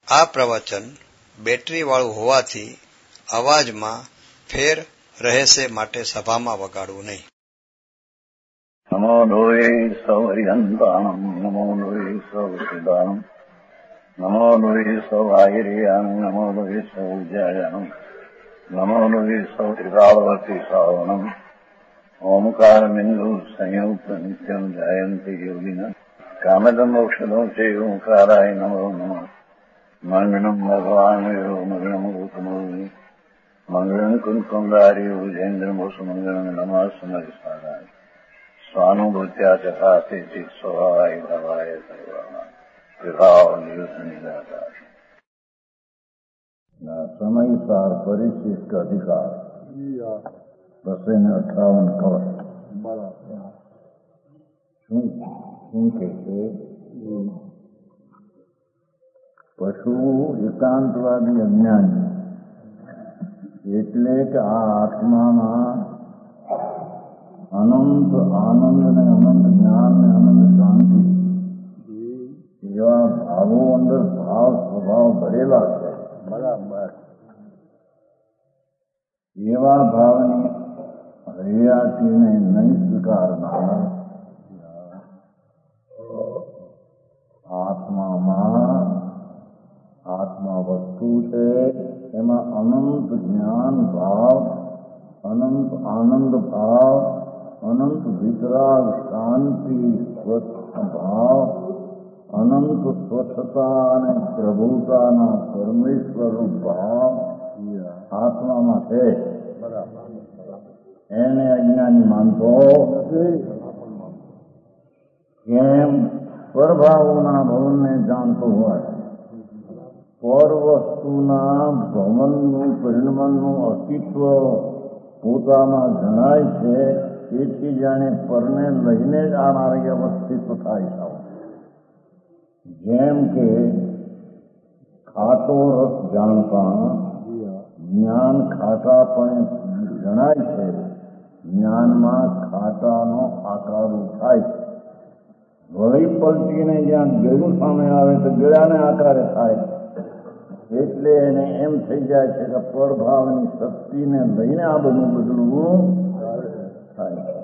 આ પ્રવચન બેટરી વાળું હોવાથી અવાજમાં ફેર રહેશે, માટે સભામાં વગાડવું નહીં. નમો લોહે સૌ હરિહંતાણમ, નમો લોહે સૌ સિદ્ધાણમ, નમો લોહે સૌ આયર્યામ, નમો લોહે સૌ જયામ, નમો લોહે સૌ ત્રિકાળવતી શ્રાવણમ, ઓમકાર બિંદુ સંયુક્ત નિત્યમ જાયંતિ યોગિના, કામદમ મોક્ષદો છે ઓંકારાય નમો નમઃ. મંગળમ ભગવાન મંગળમ ગૌતમોની, મંગળમ કુંકુંદારી ભુજેન્દ્ર મોસ, મંગળમ નમઃ સમરિસારાય, સ્વાનુભૂત્યા ચકાતે ચિત સ્વભાવાય ભવાય સર્વાના વિભાવ નિયુત નિરાકાર. સમયસાર પરિશિષ્ટ અધિકાર 258 કવચ. શું કે છે? પશુ એકાંતવાદી અજ્ઞાની, એટલે કે આ આત્મામાં અનંત આનંદ ને અનંત જ્ઞાન ને અનંત શાંતિ એવા ભાવો અંદર ભાવ સ્વભાવ ભરેલા છે. બરાબર. એવા ભાવની હરિયાતીને નહીં સ્વીકારનાર આત્મામાં આત્મા વસ્તુ છે, એમાં અનંત જ્ઞાન ભાવ, અનંત આનંદ ભાવ, અનંત વિતરાગ શાંતિ સ્વચ્છ ભાવ, અનંત સ્વચ્છતા અને પ્રભુતાના પરમેશ્વર ભાવ આત્મામાં છે. એને અજ્ઞાની માનતો કેમ? પરભાવોના ભવનને જાણતો હોય, પર વસ્તુના ભવનનું પરિણમનનું અસ્તિત્વ પોતામાં જણાય છે, તેથી જાણે પરને લઈને જ આ માર્ગે અવસ્થિત થાય છે. જેમ કે ખાટો રસ જાણતા જ્ઞાન ખાટાપણે જણાય છે, જ્ઞાનમાં ખાટાનો આકાર થાય છે. વળી પલટીને જ્યાં ગળું સામે આવે તો ગળાને આકારે થાય, એટલે એને એમ થઈ જાય છે કે પરભાવની શક્તિને લઈને આ બધું બદલવું થાય છે.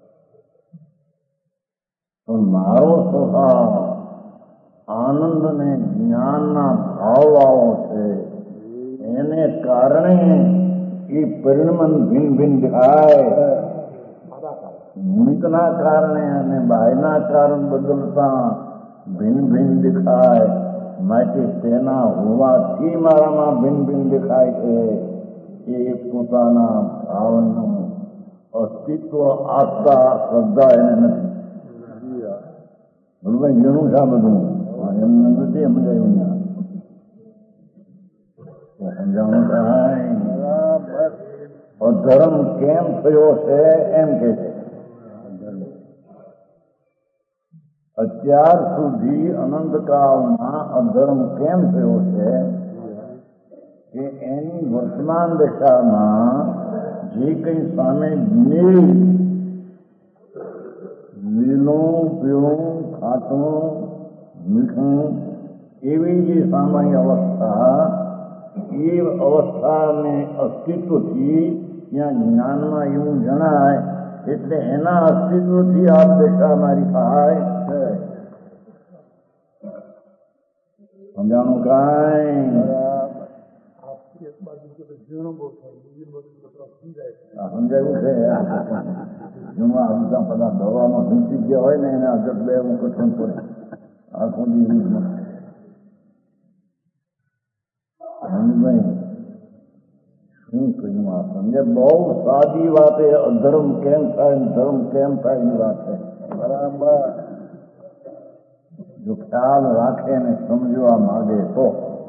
તો મારો સ્વભાવ આનંદ ને જ્ઞાનના ભાવવાળો છે, એને કારણે એ પરિણમન ભિન્ન ભિન્ન દેખાય. નિમિત્તના કારણે અને બાહ્યના કારણ બદલતા ભિન્ન ભિન્ન દેખાય, માટે તેના હોવાથી મારામાં ભિન્ન ભિન્ન દેખાય છે. એ પોતાના ભાવનું અસ્તિત્વ આપતા શ્રદ્ધા એને નથી. બરોબર, ઘણું છે આ બધું, એમને નથી સમજાયું. સમજાવવાનું થાય. અધર્મ કેમ થયો છે એમ કે છે. અત્યાર સુધી અનંતકાળમાં અધર્મ કેમ થયો છે કે એની વર્તમાન દશામાં જે કંઈ સામે લીલું પીળું ખાટું મીઠું એવી જે સામાન્ય અવસ્થા, એ અવસ્થાને અસ્તિત્વથી ત્યાં જ્ઞાનમાં એવું જણાય, એટલે એના અસ્તિત્વથી આ દશા મારી થાય છે. સમજાણું કાંઈ? સમજાયું છે. બધા દવામાં ઘૂંચી ગયા હોય ને એને અગર બે કઠણ પડે આખું દિવસમાં. શું કહ્યું આ સમજે? બહુ સાદી વાત એ અધર્મ કેમ થાય, ધર્મ કેમ થાય એની વાત છે. બરાબર. જો ખ્યાલ રાખે ને સમજવા માંગે તો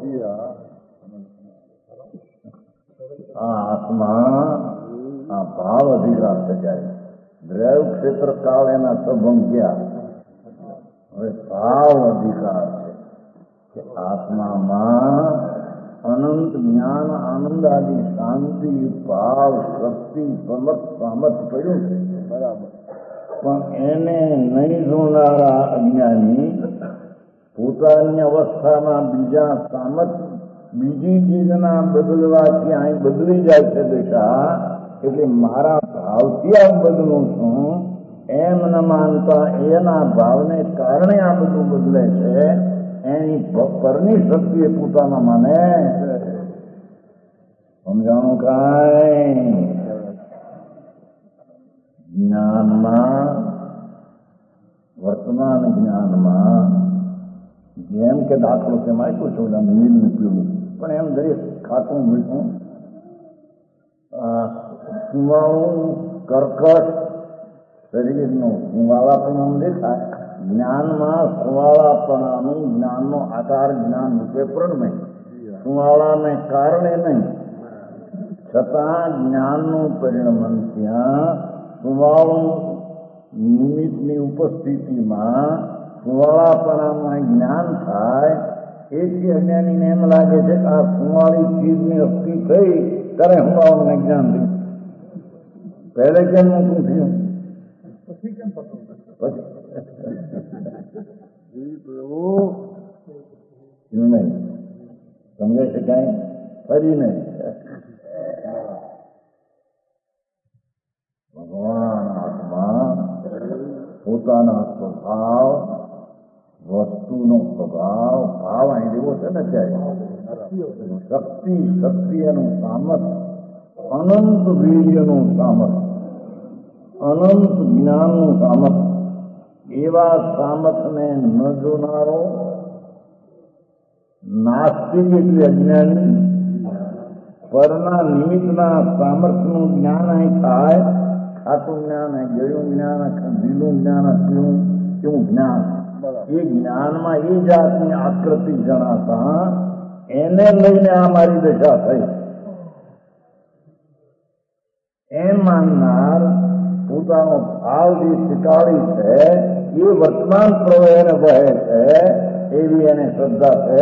આ આત્મા આ ભાવ અધિકાર સજાય. દ્રૈવ ક્ષેત્ર કાળ એના સભંગ ગયા. હવે ભાવ અધિકાર છે કે આત્મામાં અનંત જ્ઞાન આનંદ આદિ શાંતિ ભાવ શક્તિ સમર્થ સામર્થ પડ્યું છે. બરાબર. પણ એને નહીં જોનારા અજ્ઞાની પોતાની અવસ્થામાં બીજા બીજી ચીજના બદલવાથી અહીં બદલી જાય છે દશા. એટલે મારા ભાવથી આ બદલું છું એમ ન માનતા એના ભાવને કારણે આ બધું બદલે છે. એની પરની શક્તિ એ પોતાના માને. સમજાણું કાંઈ? જ્ઞાનમાં, વર્તમાન જ્ઞાનમાં જેમ કે દાખલો તેમાં આપ્યો છે ઓલા નીલ નીકળ્યું, પણ એમ દરેક ખાતું મીઠું સુવાળું કર્કશ શરીરનું સુવાળાપણું દેખાય. જ્ઞાનમાં સુવાળાપણાનું જ્ઞાનનો આકાર જ્ઞાન રૂપે પ્રણમે, સુવાળાને કારણે નહીં. છતાં જ્ઞાનનું પરિણમન ત્યાં સુવાળું નિમિત્તની ઉપસ્થિતિમાં સુવાળાપણામાં જ્ઞાન થાય. એથી અજ્ઞાનીને એમ લાગે છે કે આ સુવાળી ચીજની અસ્થિ થઈ ત્યારે સુવાળુને જ્ઞાન થયું. પહેલે કેમ નતું થયું? પછી કેમ પતું? નહીં સમજાય છે કાંઈ? ફરી નહીં. ભગવાન આત્મા પોતાના સ્વભાવ, વસ્તુનો સ્વભાવ, ભાવ અહીં જેવો છે ને ક્યાંય શક્તિ એનું સામર્થ્ય, અનંત વીર્યનું સામર્થ્ય, અનંત જ્ઞાનનું સામર્થ્ય, એવા સામર્થ્યને ન જોનારો નાસ્તિક એટલે અજ્ઞાની. પરના નિમિત્તના સામર્થ્યનું જ્ઞાન અહીં થાય. ખાતું જ્ઞાન, ગયું જ્ઞાન, લીલું જ્ઞાન, કેવું જ્ઞાન. એ જ્ઞાનમાં એ જાતની આકૃતિ જણાતા એને લઈને આ મારી દશા થઈ એમ માનનાર પોતાનો ભાવ જે શીખાડી છે એ વર્તમાન પ્રવયને વહે છે એવી એને શ્રદ્ધા છે.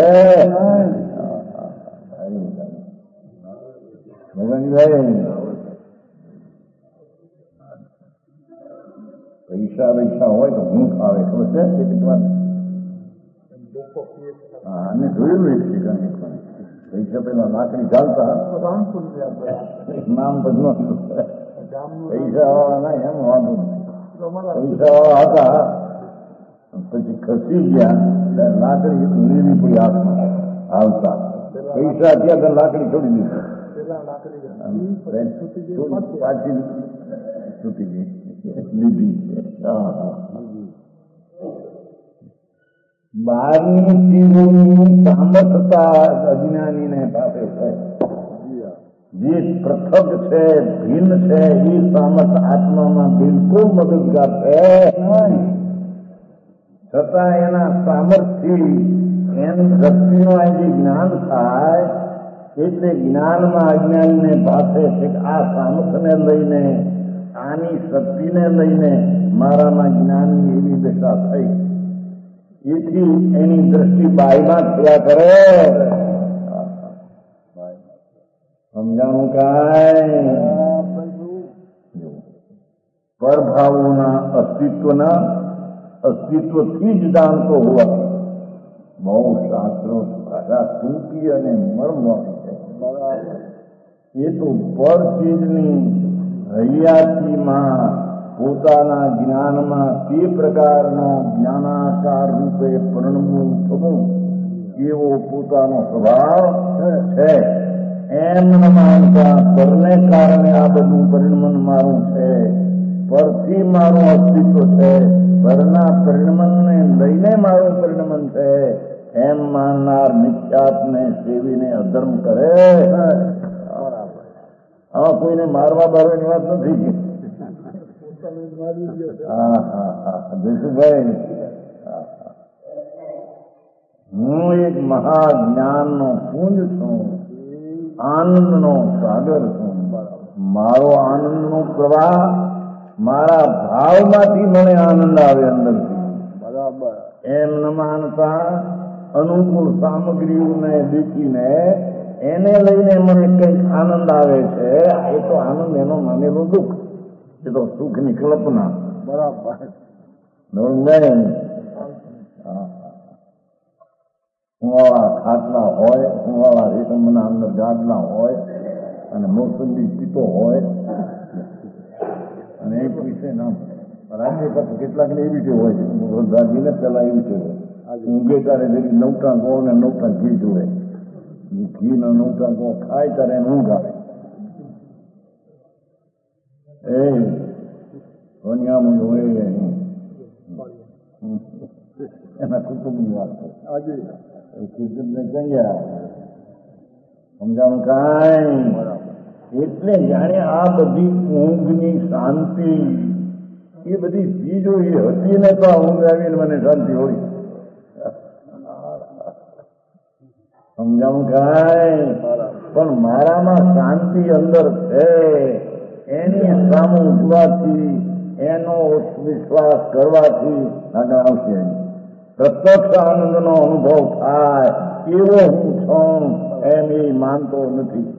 પૈસા હોય તો ભૂખ આવે ખબર છે કેટલીક વાર. અને જોયેલું એક પૈસા પેલા લાકડી ચાલતા નામ બદલો પૈસા વાળા એમ વાંધો પૈસા વાળા હતા પછી ખસી ગયા લાકડી લેવી પડી હાથમાં આવતા પૈસા ત્યાં તો લાકડી છોડી દીધી પાછી છૂટી ગઈ લીધી. બહારની ચીજોની સામર્થતા અજ્ઞાનીને પાસે છે. જે પૃથક છે, ભિન્ન છે, એ સામર્થ આત્મામાં બિલકુલ મદદગાર છે. છતાં એના સામર્થ્યથી એની શક્તિનું આ જે જ્ઞાન થાય એટલે જ્ઞાનમાં અજ્ઞાનીને પાસે છે કે આ સામર્થ્યને લઈને, આની શક્તિને લઈને મારામાં જ્ઞાનની એવી દશા થઈ. એથી એની દ્રષ્ટિ બાયમાં થયા કરે. સમજાણું કાંઈ? પરભાવોના અસ્તિત્વથી જ જાણતો હોવાથી બહુ શાસ્ત્રો ભાષા ટૂંકી અને મર્મવાળી છે. એ તો પર ચીજની હૈયાતીમાં પોતાના જ્ઞાનમાં તે પ્રકારનો જ્ઞાનાકાર રૂપે પરિણમવું થવું એવો પોતાનો સ્વભાવ છે. એમ ન માનતા પરને કારણે આ બધું પરિણમન મારું છે, પરથી મારું અસ્તિત્વ છે, પરના પરિણમનને લઈને મારું પરિણમન છે એમ માનનાર મિથ્યાત્વને સેવીને અધર્મ કરે. આમાં કોઈને મારવા બારવાની વાત નથી. જશુભાઈ, હું એક મહાજ્ઞાનનો પુંજ છું, આનંદનો સાગર છું. મારો આનંદનો પ્રવાહ મારા ભાવમાંથી મને આનંદ આવે અંદરથી. બરાબર. એમ ન માનતા અનુકૂળ સામગ્રીઓને દેખીને એને લઈને મને કંઈક આનંદ આવે છે. એ તો આનંદ એનો માનેલું દુઃખ, એ તો સુખની કલ્પના. બરાબર. હુંવાળા ખાટલા હોય, હુંવાળા રેશમના અંદર ગાદલા હોય અને મોસંબી પીતો હોય અને એ પૈસે નામ રાજ્ય પાછું કેટલાક ને એવી હોય છે. વરદાજીને પેલા એવી છે ઊંઘે ત્યારે જરી નવટા ગો ને નવટા ઘી જોવે, ઘી ને નવટા ગો ખાય ત્યારે એને ઊંઘ આવે. એ સોનિયામું હોય એના કુટુંબની વાત છે. કીર્તનને કહીએ સમજાણું કાંઈ. એટલે જાણે આ બધી ઊંઘની શાંતિ એ બધી ચીજો એ હતી ને તો ઊંઘ આવીને મને શાંતિ હોય. સમજાણું કાંઈ. પણ મારામાં શાંતિ અંદર છે એની સામું ઉઠવાથી, એનો વિશ્વાસ કરવાથી આગળ આવશે. પ્રત્યક્ષ આનંદનો અનુભવ થાય એવો હું છું એમ એ માનતો નથી.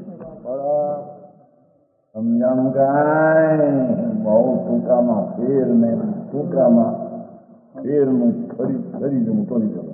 સમજાણું કાંઈ. બહુ ટૂંકામાં ફેર ને ટૂંકામાં ફેરનું ફરી જવું કરી જવું.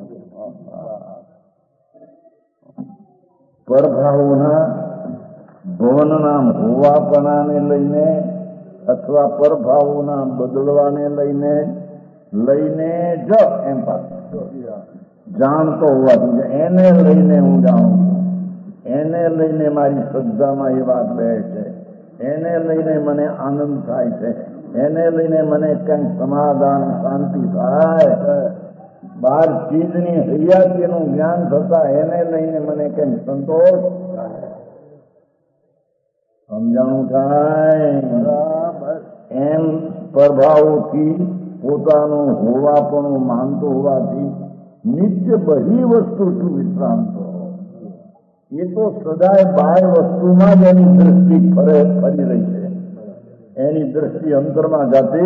પરભાવોના ભવનના હોવાપણાને લઈને અથવા પરભાવોના બદલવાને લઈને જ એમ પાછું જાણતો હોવાથી એને લઈને હું જાણું છું, એને લઈને મારી શ્રદ્ધામાં એ વાત બે છે, એને લઈને મને આનંદ થાય છે, એને લઈને મને કંઈક સમાધાન શાંતિ થાય. બાર ચીજની હૈયાતીનું જ્ઞાન થતા એને લઈને મને કંઈક સંતોષ. સમજાણું થાય. એમ પ્રભાવોથી પોતાનું હોવાપણું માનતો હોવાથી નિત્ય બધી વસ્તુ શું વિશ્રાંતો. એ તો સદાય બાહ્ય વસ્તુમાં જ એની દ્રષ્ટિ ફરી રહી છે. એની દ્રષ્ટિ અંતરમાં જાતે.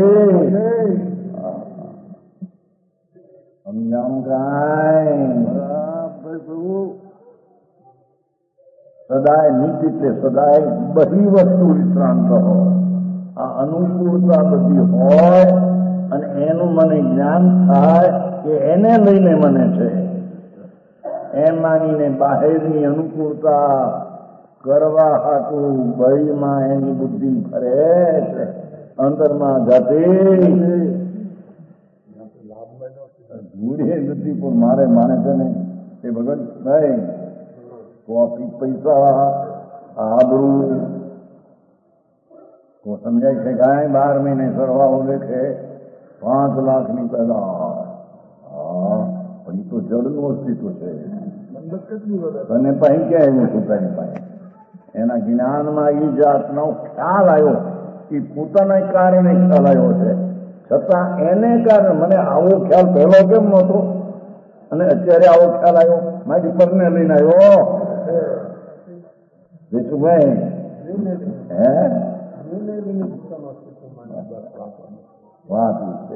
સમજાણું કાંઈ. સદાય નિત્ય એટલે સદાય બધી વસ્તુ વિશ્રાંત હોય. આ અનુકૂળતા બધી હોય અને એનું મને જ્ઞાન થાય કે એને લઈને મને છે એમ માનીને બહારની અનુકૂળતા કરવા હાટું ભયમાં એની બુદ્ધિ ફરે છે, અંતરમાં જાતે મૂડી બુદ્ધિ પણ મારે માને છે ને એ ભગત નહીં. કોફી પૈસા આબરૂ તો સમજાય છે. કાંઈ 12 મહિને સરવાળો દેખે 5 લાખની પેદા. પછી તો જળનું અસ્તિત્વ છે. અને પછી ક્યાં એવું પોતાની પાસે એના જ્ઞાનમાં એ જાતનો ખ્યાલ આવ્યો એ પોતાના કારણે ખ્યાલ આવ્યો છે. છતાં એને કારણે મને આવો ખ્યાલ પહેલો કેમ નહોતો અને અત્યારે આવો ખ્યાલ આવ્યો. મારી પરને લઈને આવ્યો. દેશુભાઈ વાત છે.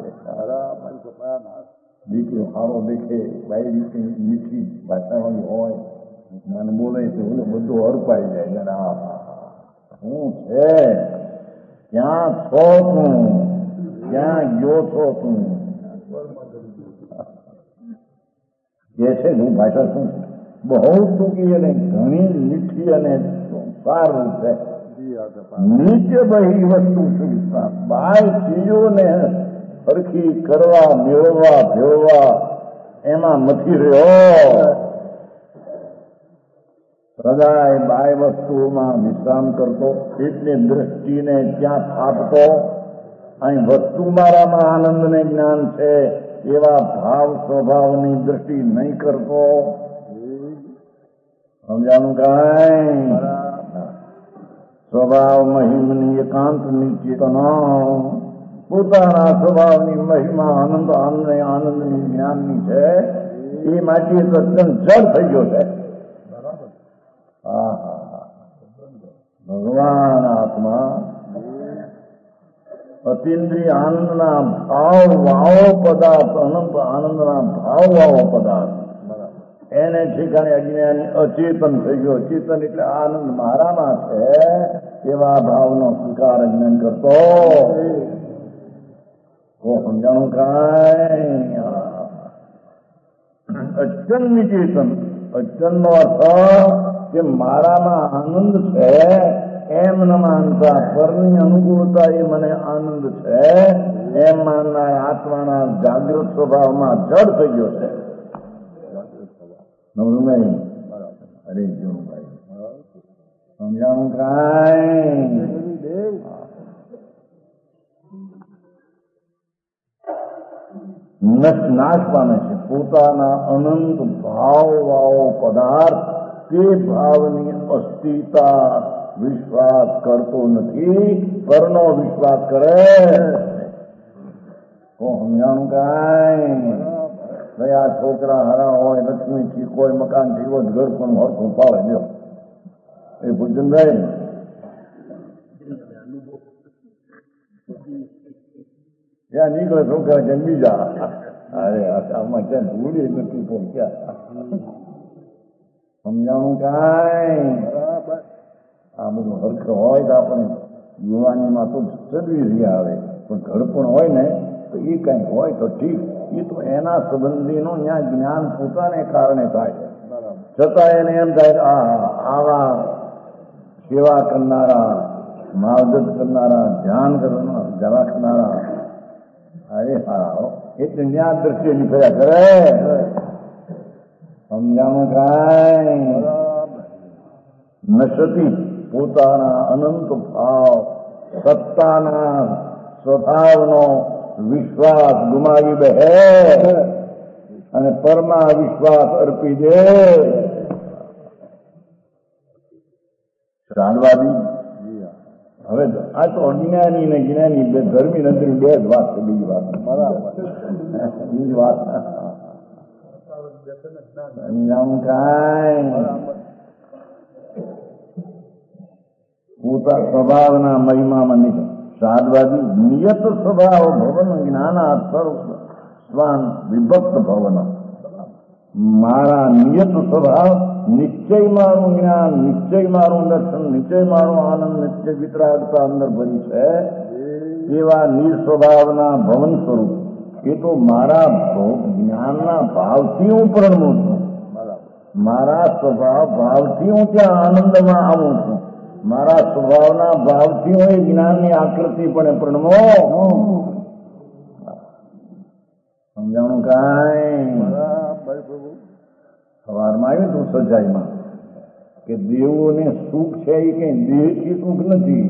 દીકરો સારો દેખે, બાઈ દીકરી મીઠી ભાષાવાળી હોય મને બોલે છે બધું હરપાઈ જાય. શું છે? ક્યાં છો તું? ક્યાં ગયો છો તું? એ છે હું ભાષા શું છે? બહુ ટૂંકી અને ઘણી મીઠી અને સારું છે. નીચે બધી વસ્તુ સુવિધા બાય ચીજોને સરખી કરવા, મેળવવા, ભેળવા એમાં નથી રહ્યો. સદાય બાય વસ્તુઓમાં વિશ્રામ કરતો, એટલે દ્રષ્ટિને ત્યાં થાપતો. અહીં વસ્તુ મારામાં આનંદને જ્ઞાન છે એવા ભાવ સ્વભાવની દ્રષ્ટિ નહીં કરતો. સમજાનું કાંઈ. સ્વભાવ મહિમની એકાંતની ચેતના પોતાના સ્વભાવની મહિમા આનંદ આનંદની જ્ઞાનની છે એ માટે અત્યંત જળ થઈ ગયો છે. ભગવાન આત્મા અતિન્દ્રિય આનંદના ભાવ વાવો પદાર્થ, અનંત આનંદના ભાવ વાવો પદાર્થ એને ઠેકાણે અજ્ઞાની અચેતન થઈ ગયો. ચેતન એટલે આનંદ મારામાં છે એવા ભાવનો સ્વીકાર અજ્ઞાન કરતો. તો સમજાણું કાંઈ. અચન નિચેતન. અચનનો અર્થ કે મારામાં આનંદ છે એમ ન માનતા, પરની અનુકૂળતા એ મને આનંદ છે એમ માનનાર આત્માના જાગૃત સ્વભાવમાં જડ થઈ ગયો છે. નવરું અરે જો ભાઈ સમજાવું કાંઈ? નાશ પામે છે. પોતાના અનંત ભાવ વાળો પદાર્થ તે ભાવની અસ્થિરતા વિશ્વાસ કરતો નથી, પરનો વિશ્વાસ કરે. સમજાણું કાંઈ? આ છોકરા હરા હોય, લક્ષ્મી ઠીક હોય, મકાન ઠીક હોય, ઘર પણ હરખું પાડે. જો એ ભૂજનભાઈ ત્યાં નીકળે છોકરા ક્યાંક બીજા. અરે આમાં ક્યાં ભૂલી નથી પહોંચ્યા. સમજાણું કાંઈ? આ બધું હરખ હોય તો આપણે યુવાનીમાં તો ચડવી રહ્યા આવે, પણ ઘર પણ હોય ને તો એ કઈ હોય તો ઠીક. એ તો એના સંબંધીનું ત્યાં જ્ઞાન પોતાને કારણે થાય છે. છતાં એને એમ થાય આવા સેવા કરનારા, માવજત કરનારા, ધ્યાન રાખનારા, અરે હા એટલે ત્યાં દ્રષ્ટિએ નીકળ્યા કરે. સમજાણું કાંઈ? નશતી પોતાના અનંત ભાવ સત્તાના સ્વભાવનો વિશ્વાસ ગુમાવી બેહે અને પરમા વિશ્વાસ અર્પી દે. શાનવાદી હવે આ તો અજ્ઞાની ને જ્ઞાની બે ધર્મી નંતરી બે જ વાત છે. બીજી વાત બીજી વાત પોતા સ્વભાવના મહિમામાં નીકળે. સાદવાદી નિયત સ્વભાવ ભવન જ્ઞાના સ્વાન વિભક્ત ભવન. મારા નિયત સ્વભાવ નિશ્ચય મારું જ્ઞાન, નિશ્ચય મારું દર્શન, નિશ્ચય મારું આનંદ, નિશ્ચય વિતરાગતા અંદર ભરી છે એવા નિસ્વભાવના ભવન સ્વરૂપ. એ તો મારા જ્ઞાનના ભાવથી હું પ્રણમું છું. મારા સ્વભાવ ભાવથી હું ત્યાં આનંદમાં આવું છું. મારા સ્વભાવના ભાવથી હું એ જ્ઞાનની આકૃતિ પણ પ્રણમો. સમજાણું કાંઈ? સવારમાં આવ્યું તું સજાઈમાં કે દેવોને સુખ છે એ કઈ દેહથી સુખ નથી,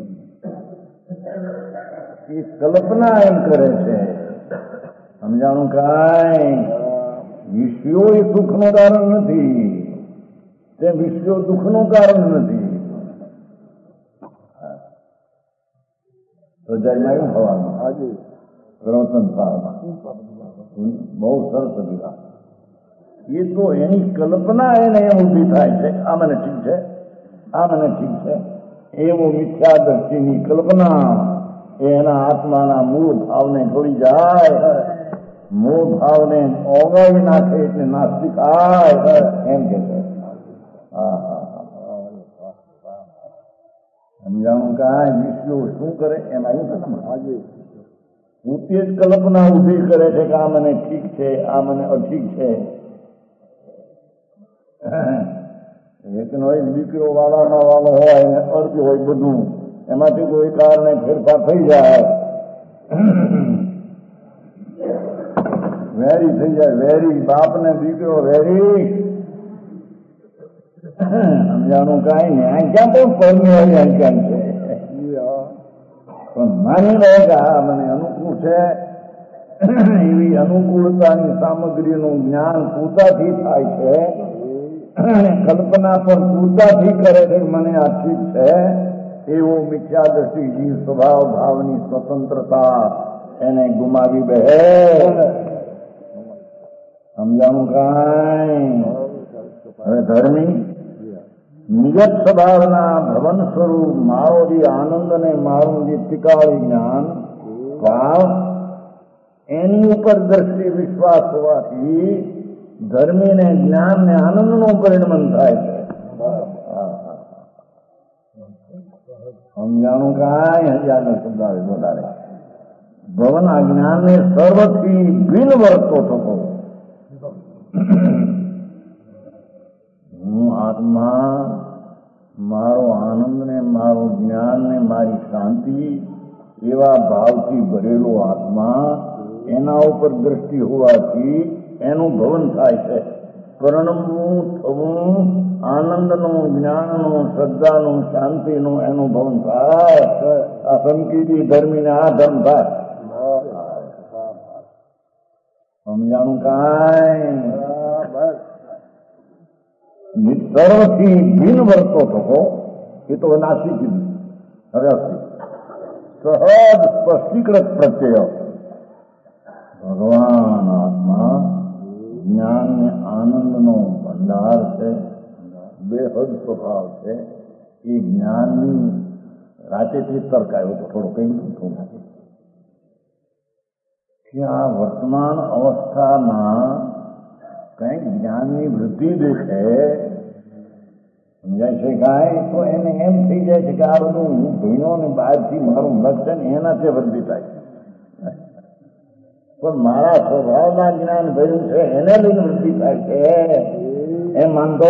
એ કલ્પના એમ કરે છે. સમજાણું કાંઈ? વિષયો એ સુખનું કારણ નથી, તે વિષયો દુઃખનું કારણ નથી. સજાઈમાં આવ્યું સવારમાં આજે પ્રવચન સારમાં બહુ સરસ હતી વાત. એ તો એની કલ્પના એને એમ ઊભી થાય છે, આ મને ઠીક છે, આ મને ઠીક છે, એવો મિથ્યા દ્રષ્ટિની કલ્પના એના આત્માના મૂળ ભાવને જોડી જાય. મૂળ ભાવને ઓગાળી નાખે એટલે નાસ્તિક આય એમ કે છે. સમજાણું કાંઈ? વિષયો શું કરે એમ આવ્યું આજે પોતે જ કલ્પના ઊભી કરે છે કે આ મને ઠીક છે, આ મને અઠીક છે. એકનો એક દીકરો વાળામાં વાળો હોય ને અર્થ હોય બધું, એમાંથી કોઈ કારણે ફેરફાર થઈ જાય, વેરી થઈ જાય. વેરી બાપને દીકરો વેરી. સમજાણું કાંઈ ને આ ક્યાં પણ પરમેવાળી અંકાન છે, પણ માની લે કે આ મને અનુકૂળ છે. એવી અનુકૂળતાની સામગ્રીનું જ્ઞાન પોતાથી થાય છે અને કલ્પના પણ પોતાથી કરે છે કે મને આ ઠીક છે. એવો મિથ્યા દ્રષ્ટિ જીવ સ્વભાવ ભાવની સ્વતંત્રતા એને ગુમાવી બેહે. સમજાણું કાંઈ? હવે ધર્મી નિયત સ્વભાવના ભવન સ્વરૂપ મારો જે આનંદ અને મારું જે ટીકાળી જ્ઞાન ભાવ એની ઉપર દ્રષ્ટિ વિશ્વાસ હોવાથી ધર્મીને જ્ઞાન ને આનંદનું પરિણમન થાય છે. સમજાણું કાંઈ? હજારનો શબ્દ આવે વધારે. ભવન આ જ્ઞાનને સર્વથી ભિન્ન વર્તો થતો હું આત્મા, મારો આનંદ ને મારું જ્ઞાન ને મારી શાંતિ એવા ભાવથી ભરેલો આત્મા, એના ઉપર દ્રષ્ટિ હોવાથી એનું ભવન થાય છે. પરણવું, થવું, આનંદનું, જ્ઞાનનું, શ્રદ્ધાનું, શાંતિનું એનું ભવન થાય. આ સંકીર્તિ ધર્મીને આ ધર્મ થાય. સમજાણું કાંઈ? સર્વથી ભિન્ન વર્તો થતો એ તો નાસી કીધું. હવે સહજ સ્પષ્ટીકૃત પ્રત્યય ભગવાન આત્મા જ્ઞાન ને આનંદનો ભંડાર છે, બેહદ સ્વભાવ છે. એ જ્ઞાનની રાચેથી તર્ક આવ્યો તો થોડો કઈ કે આ વર્તમાન અવસ્થામાં કંઈક જ્ઞાનની વૃદ્ધિ દેખે, સમજાય છે કાંઈ, તો એને એમ થઈ જાય છે કે આ બધું હું ભીનો ને બહારથી મારું મત છે ને એનાથી વૃદ્ધિ થાય. પણ મારા સ્વભાવમાં જ્ઞાન ભર્યું છે એને લઈને વૃદ્ધિ થાય છે એમ માનતો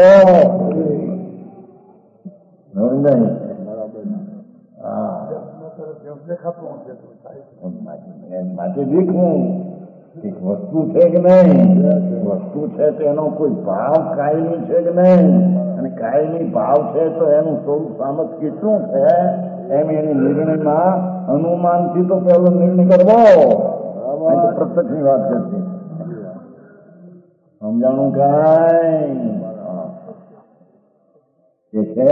માટે દેખવું એક વસ્તુ છે કે નહીં, વસ્તુ છે તો એનો કોઈ ભાવ કાયમી છે કે નહીં, અને કાયમી ભાવ છે તો એનું સ્વરૂપ સામત કેટલું છે એમ એની નિર્ણયમાં અનુમાનથી તો પહેલો નિર્ણય કરવો. પ્રત્યક્ષની વાત કરશે. સમજાણું કાંઈ? એ છે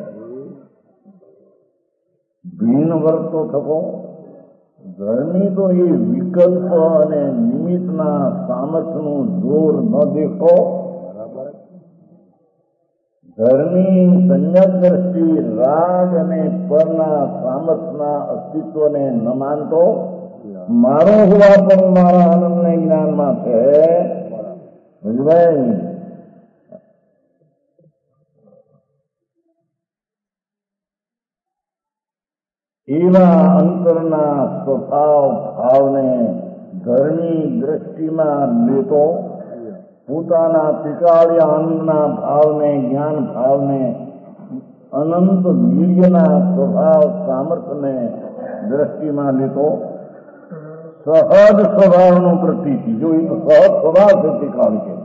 ભિન્ન વર્તો થકો. ધર્મી તો એ વિકલ્પ અને નિમિત્તના સામર્થ્યનું જોર ન દેખો. ધર્મી સંયમ દ્રષ્ટિ રાગ અને પરના સામર્થ્યના અસ્તિત્વને ન માનતો. મારો હોવા પણ મારા આનંદને જ્ઞાનમાં છે. સમજવાય? એવા અંતરના સ્વભાવ ભાવને ધર્મી દ્રષ્ટિમાં લેતો, પોતાના ત્રિકાળી આનંદના ભાવને, જ્ઞાન ભાવને, અનંત વીર્યના સ્વભાવ સામર્થ્યને દ્રષ્ટિમાં લેતો, સહજ સ્વભાવનું પ્રતીતિ. જો એ તો સહજ સ્વભાવ છે ત્રિકાળી કે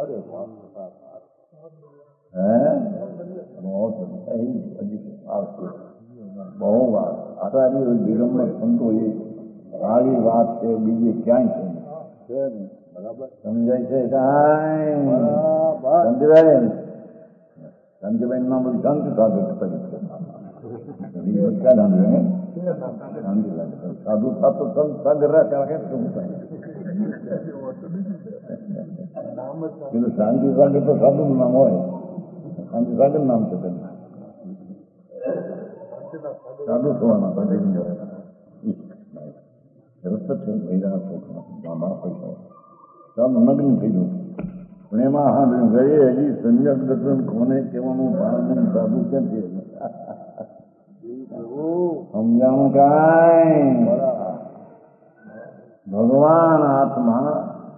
બહુ વાત આચાર્ય દિગંબર સંતો એ સારી વાત છે, બીજી ક્યાંય છે. સમજાય છે કાંઈ? શાંતિભાઈ, શાંતિભાઈ નામ બધું શાંતિ સાધુ સાધુ સાધુ સંત સાગર રાખે શું થાય? શાંતિ સાગર તો સાધુ નું નામ હોય. શાંતિ સાગર નામ છે તેનું. સાધુ થવાના રસ્તો છે. મહિલાના છોકરા પૈસા સાધુ નગ્ન થઈ ગયું. પણ એમાં સાંભળ્યું ગયે હજી સંજક દર્શન કોને કહેવાનું ભાન સાધુ ક્યાંથી? સમજાણું કાંઈ? ભગવાન આત્મા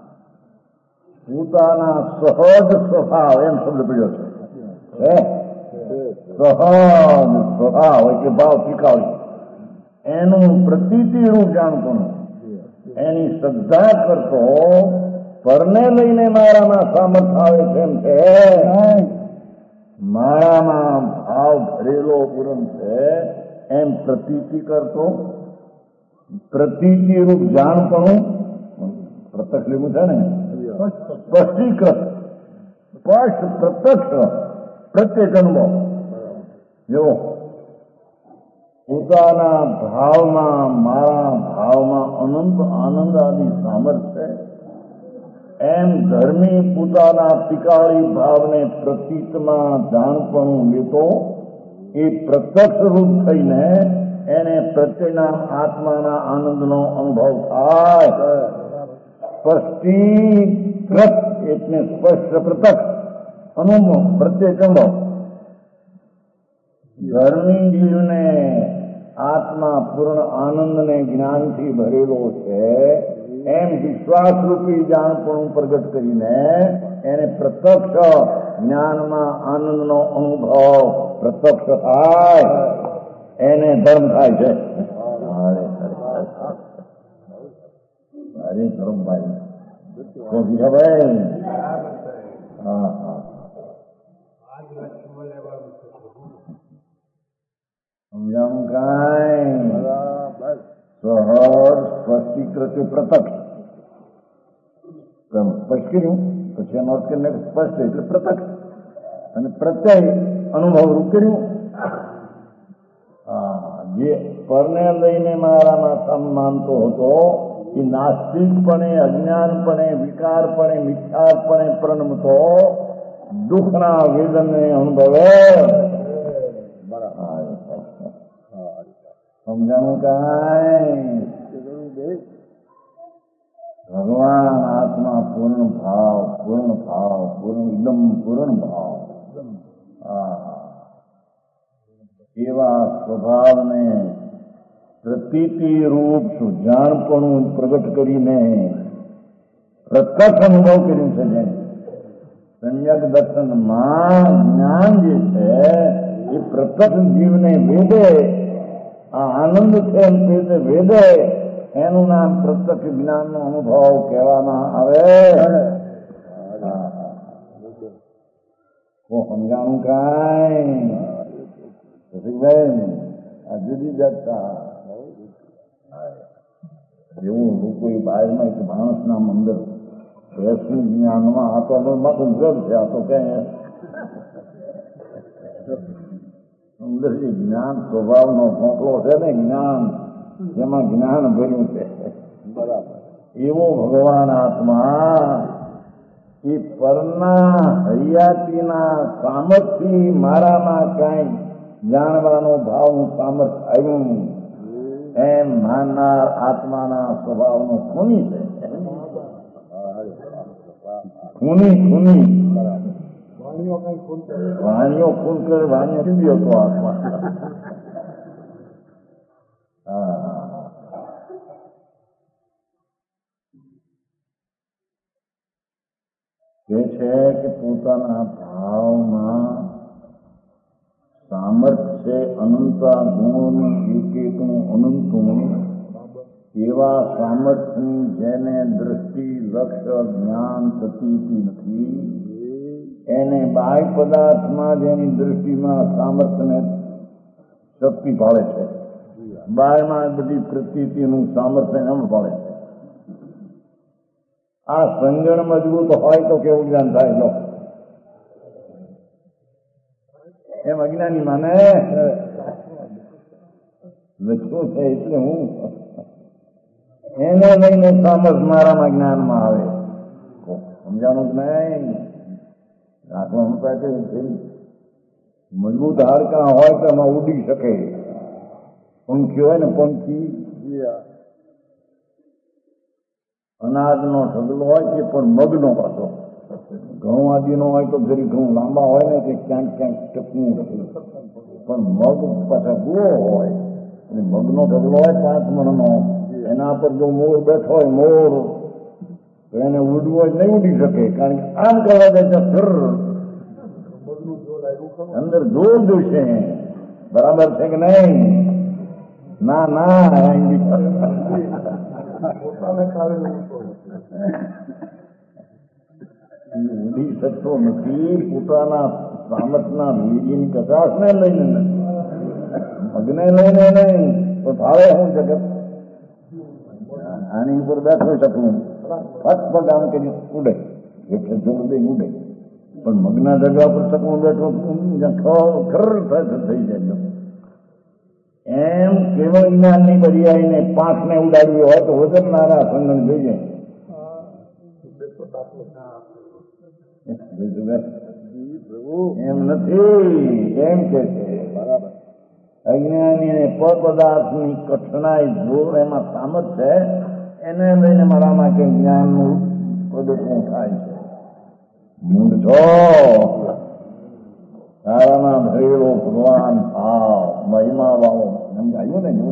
પોતાના સહજ સ્વભાવ એમ શબ્દ પડ્યો છે. સહજ સ્વભાવ એટલે ભાવ સ્વીકારી એનું પ્રતીતિરૂપ જાણતો, એની શ્રદ્ધા કરતો, પરને લઈને મારામાં સામર્થ્ય આવે તેમ છે. મારામાં ભાવ ભરેલો પૂરણ છે એમ પ્રતીતિ કરતો, પ્રતીતિરૂપ જાણપણું પ્રત્યક્ષ લેવું છે ને, સ્પષ્ટીકૃત સ્પષ્ટ પ્રત્યક્ષ પ્રત્યેક અનુભવ જેવો પોતાના ભાવમાં, મારા ભાવમાં અનંત આનંદ આદિ સામર્થ્ય એમ ધર્મી પોતાના પિકાળી ભાવને પ્રતીતમાં જાણપણું લેતો, એ પ્રત્યક્ષ રૂપ થઈને એને પ્રત્યેના આત્માના આનંદનો અનુભવ થાય. સ્પષ્ટીકૃત એટલે સ્પષ્ટ પ્રત્યક્ષ અનુભવ, પ્રત્યેક અનુભવ. ધર્મી જીવને આત્મા પૂર્ણ આનંદને જ્ઞાનથી ભરેલો છે એમ વિશ્વાસરૂપી જાણપણું પ્રગટ કરીને એને પ્રત્યક્ષ જ્ઞાનમાં આનંદનો અનુભવ પ્રત્યક્ષ થાય એને ધર્મ થાય છે. અરે ધર્મ ભાઈ ભાઈ હા હા સમજાણું કાંઈ સહજ સ્પષ્ટીકૃત પ્રત્યક્ષ સ્પષ્ટ કર્યું પછી એનો અર્થ કરીને સ્પષ્ટ એટલે પ્રત્યક્ષ અને પ્રત્યય અનુભવ રૂપ કર્યું. જે પરને લઈને મારામાં સમ માનતો હતો એ નાસ્તિકપણે અજ્ઞાનપણે વિકારપણે મિથ્યાપણે પ્રણમતો દુઃખના વેદનને અનુભવે. સમજાણું કાંઈ ભગવાન આત્મા પૂર્ણ ભાવ પૂર્ણ ભાવ એવા સ્વભાવને પ્રતીતિ રૂપ જાણપણું પ્રગટ કરીને પ્રત્યક્ષ અનુભવ કર્યું છે. જેને સમ્યક દર્શનમાં જ્ઞાન જે છે એ પ્રત્યક્ષ જીવને વેદે આ આનંદ છે તે વેદે એનું નામ પ્રત્યક્ષ જ્ઞાનનો અનુભવ કહેવામાં આવે. સમજાણું કાંઈ આ જુદી જાતતા એવું લોકો બહારમાં એક માણસના અંદર બેસનું જ્ઞાનમાં આ તો માથું જગ છે. આ તો ક્યાંય અંદર જે જ્ઞાન સ્વભાવનો ફોંકલો છે ને જ્ઞાન જેમાં જ્ઞાન ભર્યું છે બરાબર એવો ભગવાન આત્મા એ પરના હૈયાતીના સામર્થ્યથી મારામાં કાંઈ જાણવાનો ભાવનું સામર્થ્ય આવ્યું એમ માનનાર આત્માના સ્વભાવનો ખૂની છે. ખૂની વાણીઓ ખૂન કરે વાણીઓ પીયો તો આત્મા. કે છે કે પોતાના ભાવમાં સામર્થ્ય અનંતા ગુણોનું એકેકનું અનંતું એવા સામર્થ્યની જેને દ્રષ્ટિ લક્ષ્ય જ્ઞાન પ્રતીતિ નથી એને બાહ્ય પદાર્થમાં જેની દ્રષ્ટિમાં સામર્થ્યને શક્તિ ભાળે છે. બાહ્યમાં બધી પ્રતીતિનું સામર્થ્ય એમ ભાળે છે. આ સંગણ મજબૂત હોય તો કેવું જ્ઞાન થાય લો એમ અજ્ઞાની માને લખ્યું છે એટલે હું એને લઈને સામર્થ મારામાં જ્ઞાનમાં આવે. સમજાણું જ નહીં. આત્મા મજબૂત હાડકા હોય તો એમાં ઉડી શકે. પંખી હોય ને પંખી અનાજનો ઢગલો હોય કે પણ મગનો પાછો ઘઉં આદિનો હોય તો જરી ઘઉં લાંબા હોય ને કે ક્યાંક ક્યાંક ટકવું પણ મગ પાછા ગોળો હોય અને મગનો ઢગલો હોય 5 મણનો એના પર જો મોર બેઠો હોય મોર તો એને ઉડવું હોય નહીં ઉડી શકે કારણ કે આમ કરવા દે અંદર જોર જોશે બરાબર છે કે નહીં. ના ઉડી શકતો નથી. પોતાના સામર્થના વીર્યની કચાશને લઈને નથી મગને લઈને નહીં તો ભાવે હું જગત આની ઉપર બેઠો શકું ફટ આમ કરી ઉડે એટલે જોર દે ઉડે પણ મગના જગા પર શકું બેઠો ખર થઈ જાય. એમ કેવળ જ્ઞાનની બરિયાઈને પાંખને ઉડાડવી હોય તો વજનનારા સંગણ જોઈએ. એમ નથી એમ કે છે અજ્ઞાની પદાર્થની કઠણાઈ જોર એમાં સામર્થ છે એને લઈને મારામાં કે જ્ઞાનનું પ્રદર્શન થાય છે. મૂંડ છો તારામાં ભરેલો ભગવાન ભાવ મહિમા વાળો સમજાયું ને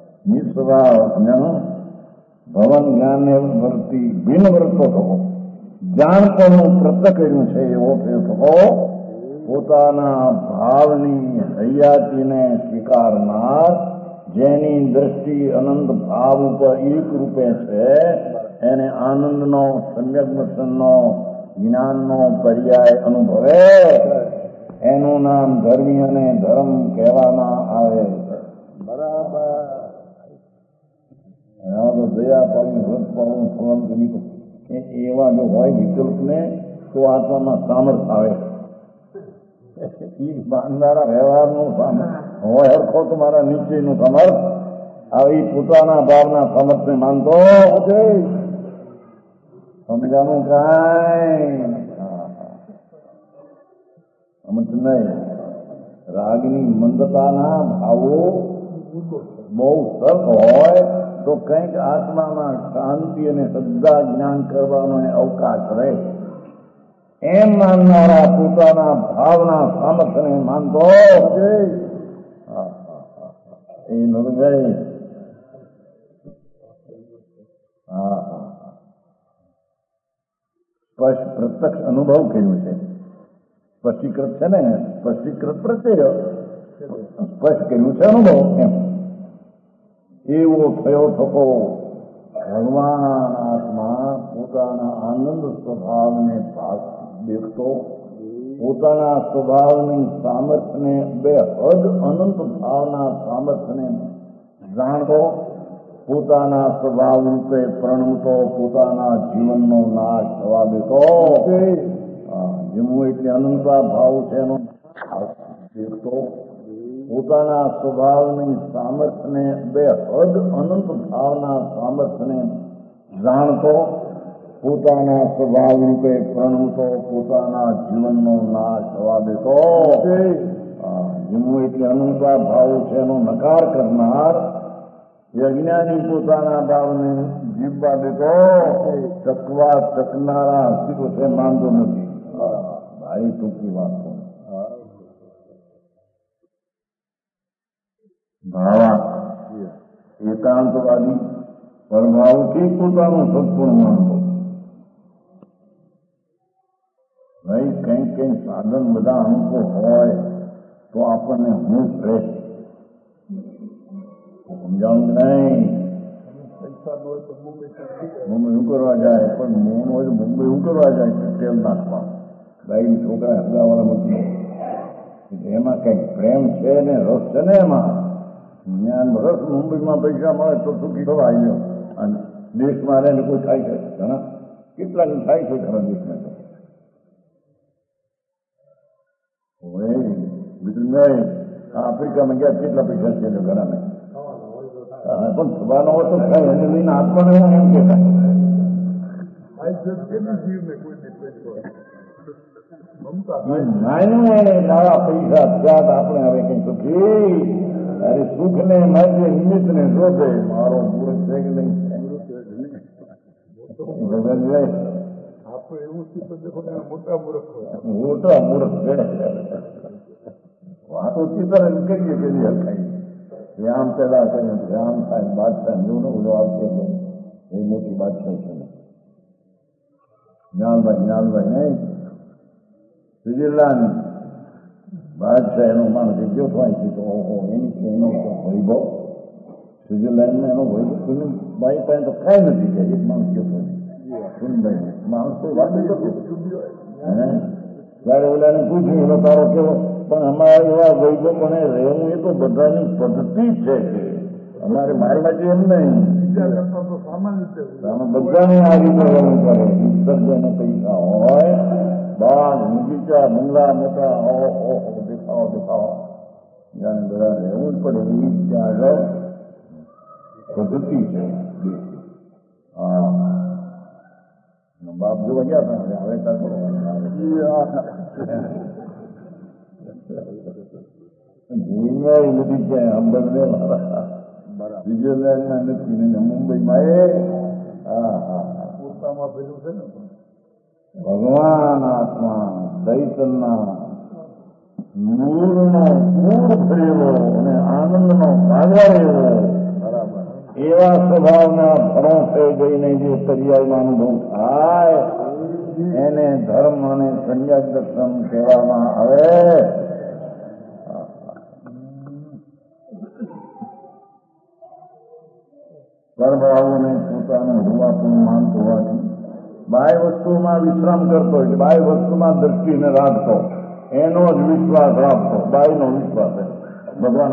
નિસ્વભાવ ભવન જ્ઞાનને વર્તી બિન વર્તો થવો જાણપણું પ્રત્ય કર્યું છે એવો થયો પોતાના ભાવની હૈયાતીને સ્વીકારનાર, જેની દ્રષ્ટિ અનંત ભાવ ઉપર એક રૂપે છે, એને આનંદનો સમ્યક દર્શનનો જ્ઞાનનો પર્યાય અનુભવે, એનું નામ ધર્મી અને ધર્મ કહેવામાં આવે. બરાબર. દયા પાડી વ્રત પાડવું ફલન કરી એવા જો હોય વિકલ્પને તો આત્મામાં સામર્થ આવે. માનનારા વ્યવહારનું હોય હરખો તો મારા નીચેનું સમર્થ આવી પોતાના ભાવના સમર્થને માનતો સમજાનું કાંઈ સમજ નહીં. રાગની મંદતાના ભાવો બહુ સર હોય તો કંઈક આત્મામાં શાંતિ અને શ્રદ્ધા જ્ઞાન કરવાનો અવકાશ રહે. એમ માનનારા પોતાના ભાવના સામર્થ્યને માનતો એ નરગય સ્પષ્ટ પ્રત્યક્ષ અનુભવ કર્યું છે. સ્પષ્ટીકૃત છે ને, સ્પષ્ટીકૃત પ્રત્યય સ્પષ્ટ કર્યું છે અનુભવ. એમ એવો થયો થકો ભગવાન આત્મા પોતાના આનંદ સ્વભાવને દેખતો, પોતાના સ્વભાવની સામર્થ્યને બે હદ અનંત ભાવના સામર્થ્યને જાણતો, પોતાના સ્વભાવ રૂપે પ્રણવતો, પોતાના જીવનનો નાશ થવા દેતો. જેવું એટલે અનંતા ભાવ છે એનો દેખતો, પોતાના સ્વભાવની સામર્થ્યને બે હદ અનંત ભાવના સામર્થ્યને જાણતો, પોતાના સ્વભાવ રૂપે પ્રણવતો, પોતાના જીવનનો નાશ થવા દેતો. જેવું એટલે અનંતા ભાવ છે એનો નકાર કરનાર એ અજ્ઞાની પોતાના ભાવને જીવવા દેતો, ચકવા ચકનારા અસ્તિત્વ છે માનતો નથી. ભારી ટૂંકી વાત. ભાવા એકાંતવાદી પરભાવથી પોતાનું સત્પૂર્ણ માનતો. ભાઈ કંઈક કંઈક સાધન બધા અનુકૂળ હોય તો આપણને હું રહે. સમજાણું નહીં. મુંબઈ શું કરવા જાય, પણ મોન હોય તો મુંબઈ શું કરવા જાય? તેલ નાખવા ભાઈ છોકરા હગાવાળા મૂકી. એમાં કંઈક પ્રેમ છે ને રસ છે ને એમાં જ્ઞાન રસ. મુંબઈમાં પૈસા મળે તો સુખી થવા આવ્યો. અને દેશમાં રહે કોઈ થાય છે ઘણા, કેટલાક થાય છે ખરા દેશમાં. આફ્રિકામાં ગયા કેટલા પૈસા છે ઘણા નહીં, પણ થવાનો હોય તો થાય. એને લઈને આત્માને એમ કહેતા મારા પૈસા ત્યાં આપણે હવે કઈ સુખી. અરે સુખ ને મારે નિમિત્ત ને શોધે મારો મૂર્ખ છે કે નહીં. મોટા મૂર્ખ છે. વાતો ચિત્ર કરીએ કે આમ પેલા છે આમ થાય બાદશાહ ઉલો આવશે એ મોટી બાદશાહ છે. જ્ઞાનભાઈ નહીં સ્વિટરલેન્ડ બાદશાહ એનો માણસ ગયો થાય તો એનો વૈભવ સ્વિટરલેન્ડમાં એનો વૈભવ ભાઈ પાસે તો કઈ નથી કે એક માણસ ગયો થાય સુનભાઈ માણસ કોઈ વાત નહીં કરતો. ત્યારે ઓલાને પૂછ્યું એનો તારો કેવો, પણ અમારા એવા વૈભવ પણ રહેવું એ તો બધાની પદ્ધતિ છે કે અમારે મારી બાજુ એમ નહીં. બધાને આ રીતે રહેવું કરે. વિસર્જન પૈસા હોય બાગ બગીચા બંગલા મોટા દેખાવો જાણે બધા રહેવું જ પડે એવી ત્યાં આગળ પદ્ધતિ છે. બાપ જોવા ગયા હતા હવે ત્યાં નથી ક્યાંય અંબરને સ્વિટરલેન્ડમાં નથી ને મુંબઈમાં એ પોતામાં પેલું છે ને ભગવાન આત્મા દૈતનના નૂરનો પૂર ભરેલો અને આનંદનો સાગર એવો એવા સ્વભાવના ભણો થઈ ગઈને જે પર્યાયનો અનુભવ થાય એને ધર્મ અને સંન્યાસ દર્શન કહેવામાં આવે. સર્વભાવોને પોતાનું હોવાપણું માનતો હોવાથી બાહ્ય વસ્તુમાં વિશ્રામ કરતો એટલે બાહ્ય વસ્તુમાં દ્રષ્ટિને રાખતો, એનો જ વિશ્વાસ રાખતો, બાહ્યનો વિશ્વાસ. ભગવાન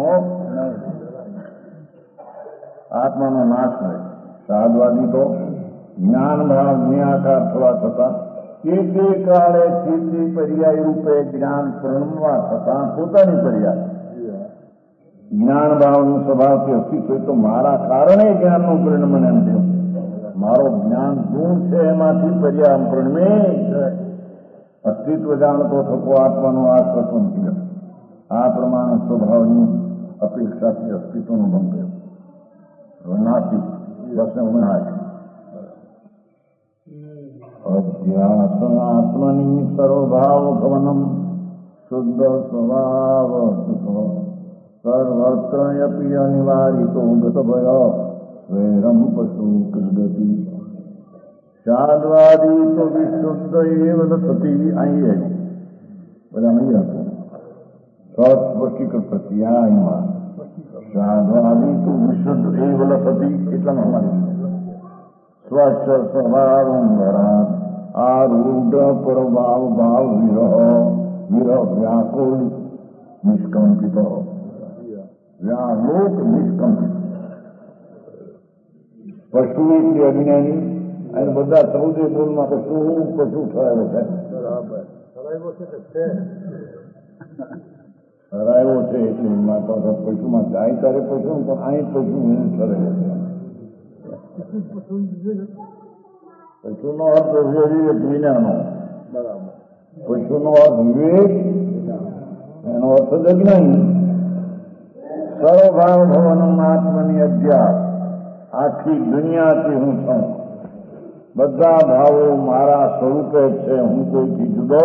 આત્માનો નાશ રહે. સાધવાદી તો જ્ઞાન ભાવ નિરાકાર થવા છતાં તે કાળે તે પર્યાય રૂપે જ્ઞાન પ્રણમવા છતાં પોતાની પર્યાય જ્ઞાન ભાવનું સ્વભાવથી અસ્તિત્વ તો મારા કારણે જ્ઞાનનું પરિણમન એમ થયું. મારો જ્ઞાન ગુણ છે એમાંથી પર્યાય પરિણમે અસ્તિત્વ જાણતો થકો આત્માનો આ પ્રથમ થયો. આ પ્રમાણે સ્વભાવની અપેક્ષાથી અસ્તિત્વનો ભંગ થયો. નાસ્તિક પ્રશ્ન ઉમેરાય. અધ્યાસનાત્મની સર્વભાવ ભવનમ શુદ્ધ સ્વભાવ સર્વત્રયપી અનિવારિતો ગત ભય સ્વૈરમ પશુ કૃદતિ શાદ્વાદી તો વિશુદ્ધ એવ સતી. અહીં બધા નહીં હતું સ્પષ્ટીકૃત પ્રત્યાયમાં શાદ્વાદી તો વિશુદ્ધ એવ સતી એટલામાં અમારી સ્વચ્છ સ્વભાવ આરૂઢ પરભાવ ભાવ વિરહ વ્યાકુળ નિષ્કંપિત વ્યાલોક નિષ્કંપિત. પશુ એટલે અજ્ઞાની અને બધા 14 બોલમાં પશુ ઠરાયો છે. ઠરાયો છે એટલે પશુમાં જાય ત્યારે પશુ પણ અહીં પશુ ઠરાયો છે. પશુનો અર્થ વિવેક વિનાનો. પશુનો અર્થ વિવેક, એનો અર્થ જ અજ્ઞાની. સર્વભાવ ભવનમ આત્મની અધ્યાસ. આખી દુનિયાથી હું છું, બધા ભાવો મારા સ્વરૂપે છે, હું કોઈથી જુદો.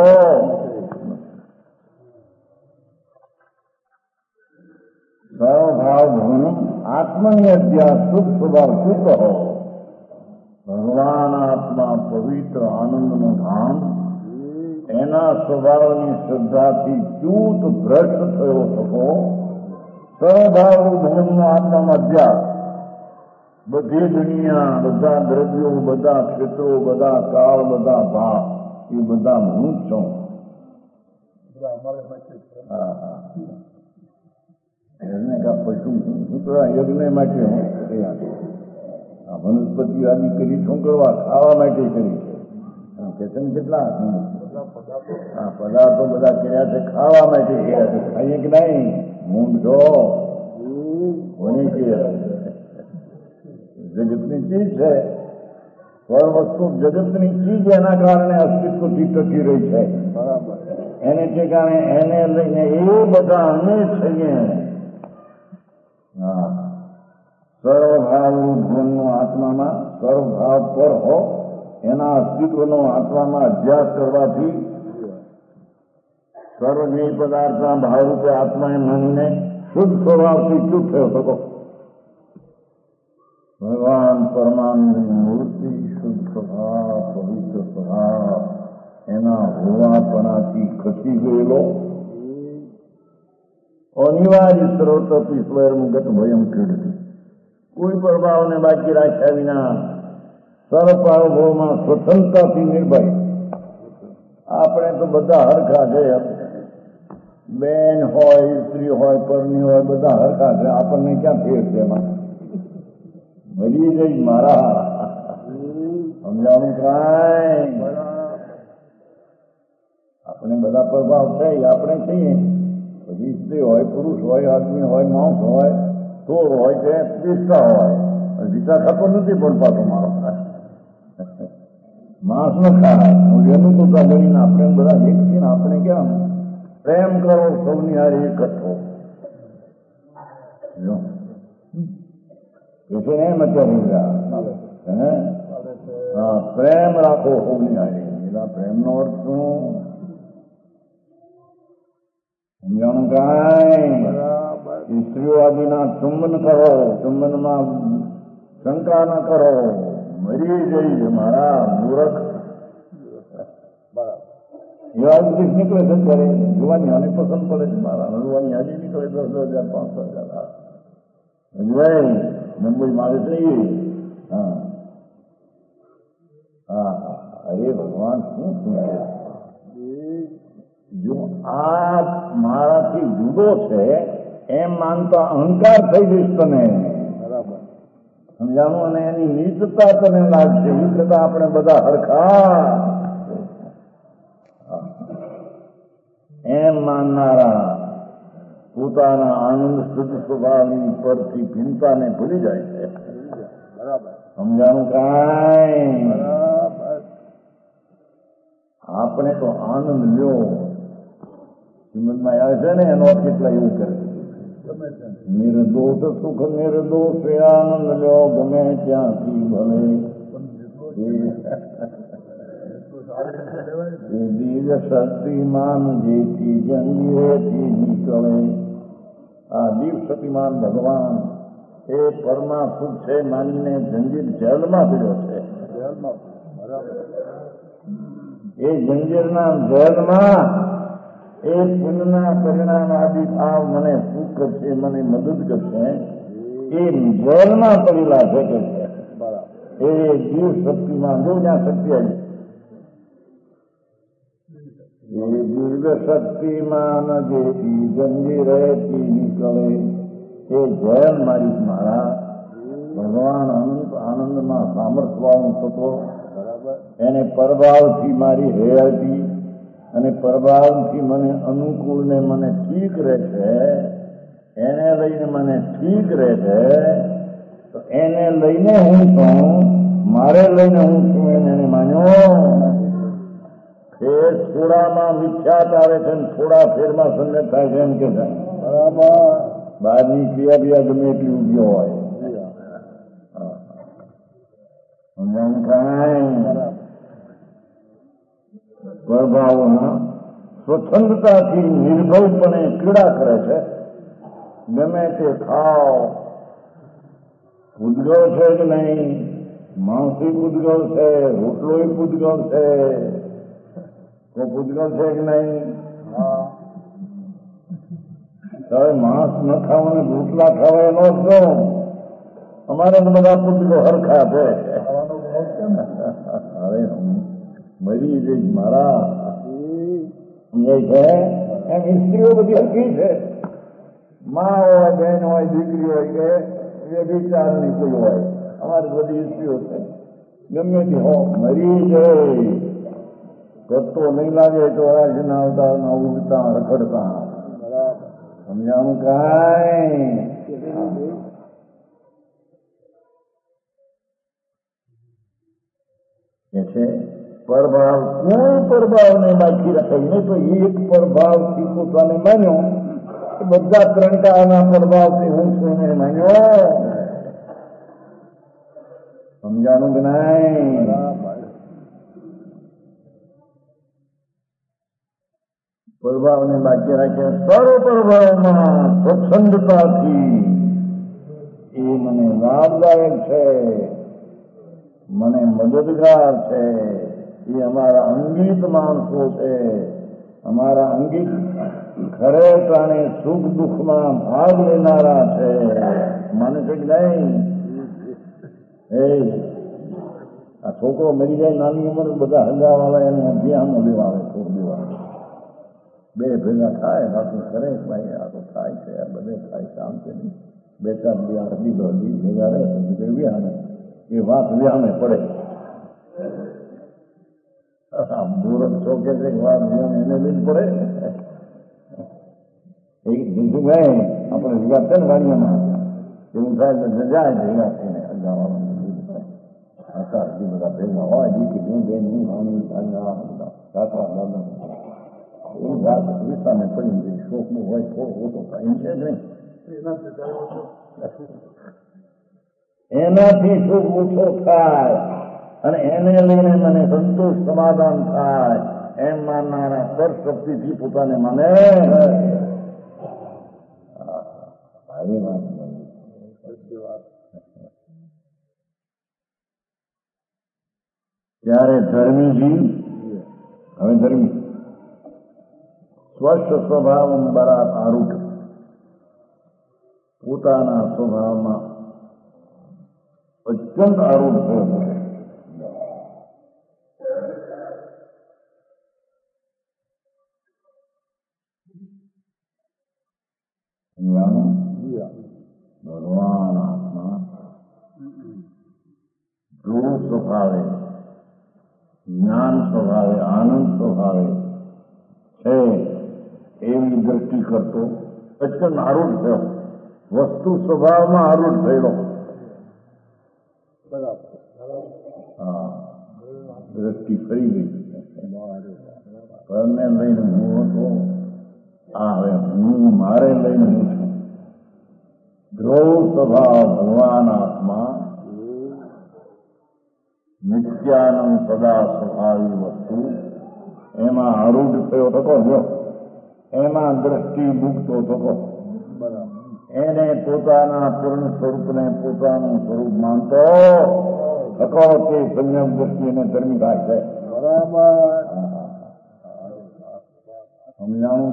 સર્વભાવ ભવનમ આત્મની અધ્યાસ શુદ્ધ સ્વભાવ શુદ્ધ હો. ભગવાન આત્મા પવિત્ર આનંદનું ધામ, એના સ્વભાવની શ્રદ્ધાથી ચૂત ભ્રષ્ટ થયો થકો. સર્વભાવ ભવનનો આત્મામાં અધ્યાસ. બધી દુનિયા, બધા દ્રવ્યો, બધા ક્ષેત્રો, બધા કાળ, બધા ભાવ એ બધા હું જ છું. યજ્ઞ માટે વનસ્પતિ આદિ કરી શું કરવા? ખાવા માટે કરી છે. કેટલા પદાર્થો બધા કર્યા છે, ખાવા માટે કર્યા છે. ખાઈએ કે નહીં? મૂંઢ છો કોને કે જગતની ચીજ છે. પર વસ્તુ જગતની ચીજ એના કારણે અસ્તિત્વથી ટકી રહી છે. બરાબર. એને ઠેકાણે એને લઈને એ બધા અમે છીએ. હા, સર્વભાવ ભવનનો આત્મામાં સર્વભાવ પર હો, એના અસ્તિત્વનો આત્મામાં અભ્યાસ કરવાથી સર્વજ્ઞ પદાર્થના ભાવરૂપે આત્માએ માનીને શુદ્ધ સ્વભાવથી ચૂપ થયો શકો. ભગવાન પરમાનંદની મૂર્તિ શુદ્ધ સ્વભાવ, પવિત્ર સ્વભાવ એના હોવાપણાથી ખસી ગયેલો અનિવાર્ય સર્વતપી સ્વયંગત ભયમ ક્રીડતી. કોઈ પ્રભાવને બાકી રાખ્યા વિના સર્વભાવમાં સ્વતંત્રતાથી નિર્ભય. આપણે તો બધા હરખા છે. બેન હોય, સ્ત્રી હોય, પરણી હોય, બધા હરખા છે. આપણને ક્યાં ફેર છે એમાં? મરી જઈ મારા સમજાવું કાંઈ? આપણે બધા પ્રભાવ છે, આપણે છીએ. પછી સ્ત્રી હોય, પુરુષ હોય, આદમી હોય, માણસ હોય, ચોર હોય કે પીસતા હોય. વિચાર થતો નથી પણ પાછો મારો માણસ ન ખાય એનું તો કરીને આપણે બધા એક છીએ ને. આપણે કેમ પ્રેમ કરો સૌની હારે એકઠો એમ અત્યારે પ્રેમ રાખો સૌની હારે. એના પ્રેમનો અર્થ શું સમજાણું કાંઈ? સ્ત્રીઓ આદિના ચુંબન કરો, ચુંબનમાં શંકા ન કરો. મરી જઈ મારા મૂર્ખ. એવા દિવસ નીકળે છે ત્યારે જોવાની આને પસંદ પડે છે. મારા જોવાની હજી નીકળે 10,000 5,000. મુંબઈમાં આવે છે એ. હા હા હા, અરે ભગવાન શું શું જો આ મારાથી જુદો છે એમ માનતા અહંકાર થઈ જઈશ તને. બરાબર સમજાણું? અને એની નીચતા તને લાગશે. એ કરતા આપણે બધા હરખા એમ માનનારા પોતાના આનંદ શુદ્ધ સ્વભાવની પરથી ભિન્નતાને ભૂલી જાય છે. બરાબર સમજાણું? કાંઈ આપણે તો આનંદ લ્યો. શ્રીમદમાં આવે છે ને એનો કેટલા એવું કરે નિર્દોષ સુખ નિર્દોષ આનંદ લ્યો ગમે ત્યાંથી ભલે. એ દિવ્ય શક્તિમાન જેથી જંગીરેથી નીકળે. આ દિવ્ય શક્તિમાન ભગવાન એ પરમા સુખ છે માનીને જંજીર જેલમાં પીડ્યો છે. એ જંજીરના જેલમાં એ પુણ્યના પરિણામ આદિ ભાવ મને સુખ કરશે, મને મદદ કરશે, એ જેલમાં પડેલા છે કે છે. એ દિવ્ય શક્તિમાં જો જ્યાં શક્તિ આવી એ દિવ્ય શક્તિમાન જેથી જંજીરેથી નીકળે. એ જેલ મારી મારા ભગવાન અનંત આનંદમાં સામર્થ્યવાળું થતો એને પરભાવથી મારી હેરાતી અને પરભાવથી મને અનુકૂળ ને મને ઠીક રહે છે. એને લઈને મને ઠીક રહે છે તો એને લઈને હું છું, મારે લઈને હું છું એને માન્યો. એ થોડામાં મિથ્યાત આવે છે ને થોડા ફેરમાં સંગત થાય છે એમ કે છે. બરાબર બહારની ક્રિયા બીયા ગમે એટલી ઉભ્યો હોય પ્રભાવના સ્વચ્છંદતાથી નિર્ભયપણે ક્રીડા કરે છે. ગમે તે ખાઓ. ઉદ્ગવ છે કે નહીં? માંસી ઉદ્ગવ છે, રોટલોય ઉદ્ગવ છે. કોઈ ઉદ્ગવ છે કે નહીં? હવે માંસ ન ખાવાનું રોટલા ખાવા એનો જ નો. અમારે તો બધા પુસ્તકો હરખા છે. હવે મરી જઈશ મારા સમજાય છે. એમ સ્ત્રીઓ બધી હરખી છે. મા હોય, બહેન હોય, દીકરી હોય કે વ્યભિચારની કોઈ હોય, અમારી બધી સ્ત્રીઓ છે. ગમે તે હો મરી જાય. ગતો નહીં લાગે તો આજના અવતારના ઉડતા રખડતા. સમજાણું? કાંઈ કે છે પરભાવ કોઈ પરભાવને બાકી રાખે નહીં. તો એક પરભાવથી પોતાને માન્યો એ બધા ત્રણકાના પરભાવથી હું છું એને માન્યો. સમજાણું કે નહીં? પરભાવને બાકી રાખે સર્વ પરભાવમાં સ્વચ્છંદતાથી એ મને લાભદાયક છે, મને મદદગાર છે. એ અમારા અંગિત માણસો છે. અમારા અંગિત ખરે પ્રાણે સુખ દુઃખમાં ભાગ લેનારા છે. મને કંઈક નહીં. એ આ છોકરો મરી જાય નાની ઉંમર બધા હજાવાળા એને અભિયાનો લેવા આવે. છોડ દેવા બે ભેગા થાય બાકી કરે ભાઈ આ તો થાય છે. આ બધે થાય શાંતિ નહીં. 2-4 દિવસ હદી ભેગા રહે તો વ્યાને એ વાત વ્યાને પડે. મુહૂર્ત ચોકે છે વાત વ્યાને એને લઈ પડે. એક બીજું ભાઈ આપણે ભેગા છે ને વાડિયામાં એવું થાય તો જાય ભેગા થઈને હજારવાળા બધા ભેગા હોય દીકરી બેન કાકા દાદા એ વાત વિસાને પડી ગઈ. શોખનું હોય થોડું ઓછો થાય એમ છે જ નહીં. એનાથી સુખ ઓછો થાય અને એને લઈને મને સંતોષ સમાધાન થાય એમ માનનારા પર શક્તિથી પોતાને માને. ભારી વાત ત્યારે ધર્મીજી હવે ધર્મી સ્વસ્થ સ્વભાવ બરાત આરૂઢ, પોતાના સ્વભાવમાં અત્યંત આરૂઢ થયો છે. ભગવાન આત્મા ધ્રુવ સ્વભાવે, જ્ઞાન સ્વભાવે, આનંદ સ્વભાવે છે એવી દ્રષ્ટિ કરતો અત્યંત આરૂઢ થયો, વસ્તુ સ્વભાવમાં આરૂઢ થયેલો. હા, દ્રષ્ટિ ફરી ગઈ. પરને લઈને હું હતો, આ હવે હું મારે લઈને હું છું. ધ્રુવ સ્વભાવ ભગવાન આત્મા નિત્યાનંદ સદા સ્વભાવી વસ્તુ એમાં આરૂઢ થયો થતો, જો એમાં દ્રષ્ટિ મૂકતો થતો. એને પોતાના પૂર્ણ સ્વરૂપને પોતાનું સ્વરૂપ માનતો થતો તે સંયમ દ્રષ્ટિને ધર્મી થાય છે. બરાબર સમજાણું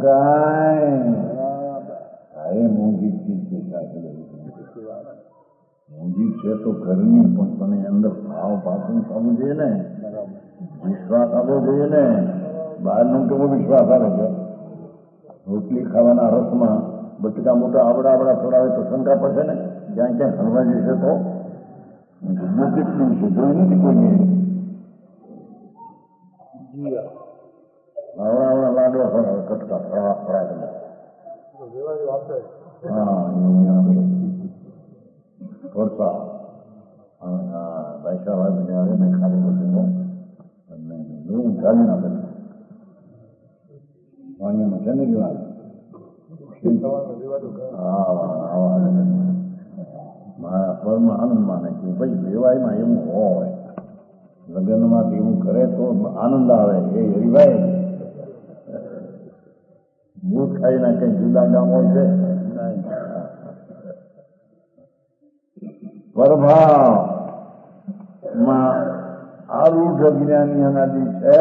કાંઈ એ મોંઘી ચીજ છે. મોંઘી છે તો ઘરની, પણ તમે અંદર ભાવ પાછું થવું જોઈએ ને, વિશ્વાસ આવવો જોઈએ ને. બહારનો કેવો વિશ્વાસ આવે છે? રોટલી ખાવાના રસમાં બટકા મોટા આવડા આવડા થોડા તો શંકા પડશે ને, ક્યાંય ક્યાંય હલવા જશે તો કેટલું છે જોઈ નથી કોઈને. આવડા આવડા લાડવા કટકા ફળા ફળા કરે. હા, વરસા ભાઈસાહેબ આવે ને ખાલી બધું ચાલી ના બને વાણીમાં છે ને રિવાજ. મારા ફળમાં આનંદ માને કે ભાઈ રેવાયમાં એવું હોય, લગ્નમાંથી એવું કરે તો આનંદ આવે. એ રિવાય બૂટ ખાઈના કઈ જુદા ગામો છે. પ્રભાવમાં આરૂઢ જ્ઞાની અનાદિ છે,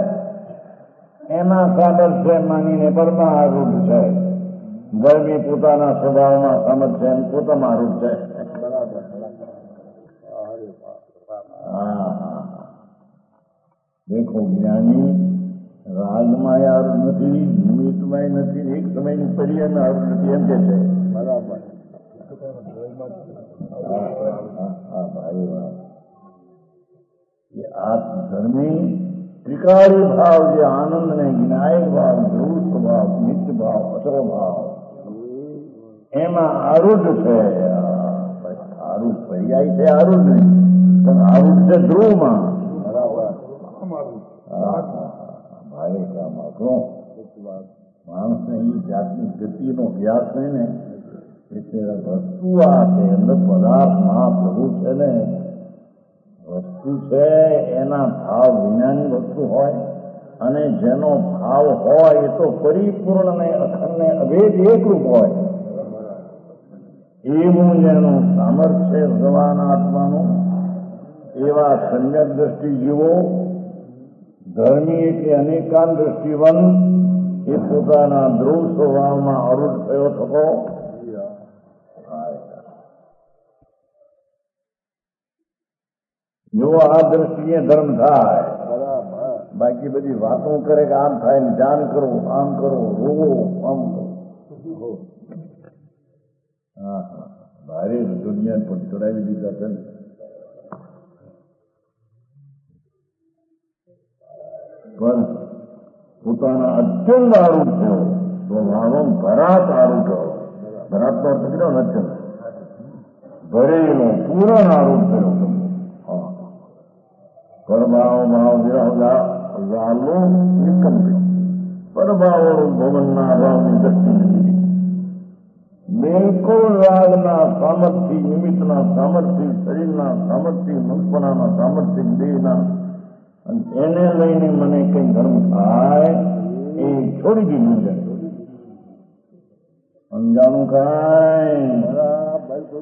એમાં સામર્થ્ય માનીને પરમાં આરૂઢ છે. ધર્મી પોતાના સ્વભાવમાં સામર્થ્ય એમ પોતામાં આરૂઢ છે. દેખો, જ્ઞાની રાજમાં આરૂઢ નથી, નિમિત્તમાં નથી, એક સમયની પર્યાયમાં આરૂઢ નથી, એમ કે છે. બરાબર. આ ધર્મી ત્રિકાળી ભાવ, જે આનંદ ને જ્ઞાયક ભાવ, ધ્રુવ સ્વભાવ, નિત્ય ભાવ, અચરો ભાવ, એમાં આરૂઢ છે. આરૂઢ પર્યાય છે, આરૂઢ નહીં, પણ આરૂઢ છે ધ્રુવમાં. ભારે કામ આપણો માણસને એ જાતની ગતિનો અભ્યાસ નહીં ને, એટલે વસ્તુ આ છે અંદર પદાર્થમાં પ્રભુ છે ને, વસ્તુ છે એના ભાવ વિનાની વસ્તુ હોય, અને જેનો ભાવ હોય એ તો પરિપૂર્ણ ને અખંડ ને અભેદ એકરૂપ હોય. એવું જેનું સામર્થ્ય ભગવાન આત્માનું, એવા સમ્યક દ્રષ્ટિ જીવો, ધર્મી એટલે અનેકાન દ્રષ્ટિવંત, એ પોતાના ધ્રુવ સ્વભાવમાં આરૂઢ થયો થતો. જો આ દ્રષ્ટિએ ધર્મ થાય, બાકી બધી વાતો કરે કે આમ થાય ને ધ્યાન કરો, આમ કરો, રોવો, આમ કરો. હા, ભારે દુનિયા પણ ચડાવી દીધા છે ને. પણ પોતાના અત્યંત આરૂઢ થયો, સ્વભાવમ ભરાત આરૂઢ થયો. ભરાતનો અર્થ કર્યો ને અત્યંત ભરેલો, પૂરણ આરૂઢ થયો. પરભાવ ભાવ વિરાલો નિકંપિત, પરભાવો ભવનના ભાવની દ્રષ્ટિ નથી. બિલકુલ રાગના સામર્થ્ય, નિમિત્તના સામર્થ્ય, શરીરના સામર્થ્ય, મનપણાના સામર્થ્ય, દેહના, અને એને લઈને મને કઈ ધર્મ થાય એ છોડી દીધું છે. સમજાણું કાંઈ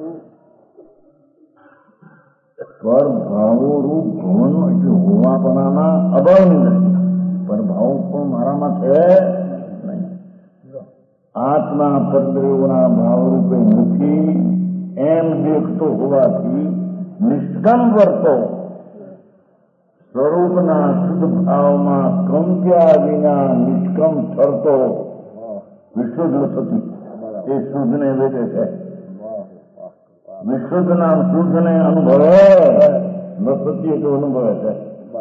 પરભાવો રૂપ ભવન એટલે હોવાપણાના અભાવની દ્રષ્ટિ. પરભાવ પણ મારામાં છે નહીં. આત્મા પરદેવના ભાવરૂપે નથી એમ દેખતો હોવાથી નિષ્કમ વર્તો સ્વરૂપના શુદ્ધ ભાવમાં કંપ્યા વિના નિષ્કમ ઠરતો વિશુદ્ધ સતી એ શુદ્ધને વેદે છે. વિશુદ્ધના શુદ્ધને અનુભવે નસતી તો અનુભવે છે.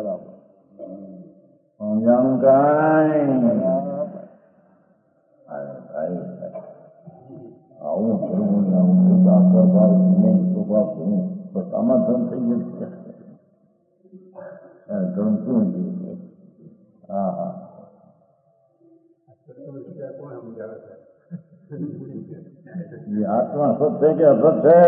જાણું કાંઈ આવું કરવું ને આવું કરવું આકર ભાવ નહીં સ્વભાવ કરવું બસ આમાં ધન થઈ જશે. ધન શું જોઈએ? હા હા એ આત્મા સત છે કે અસત છે?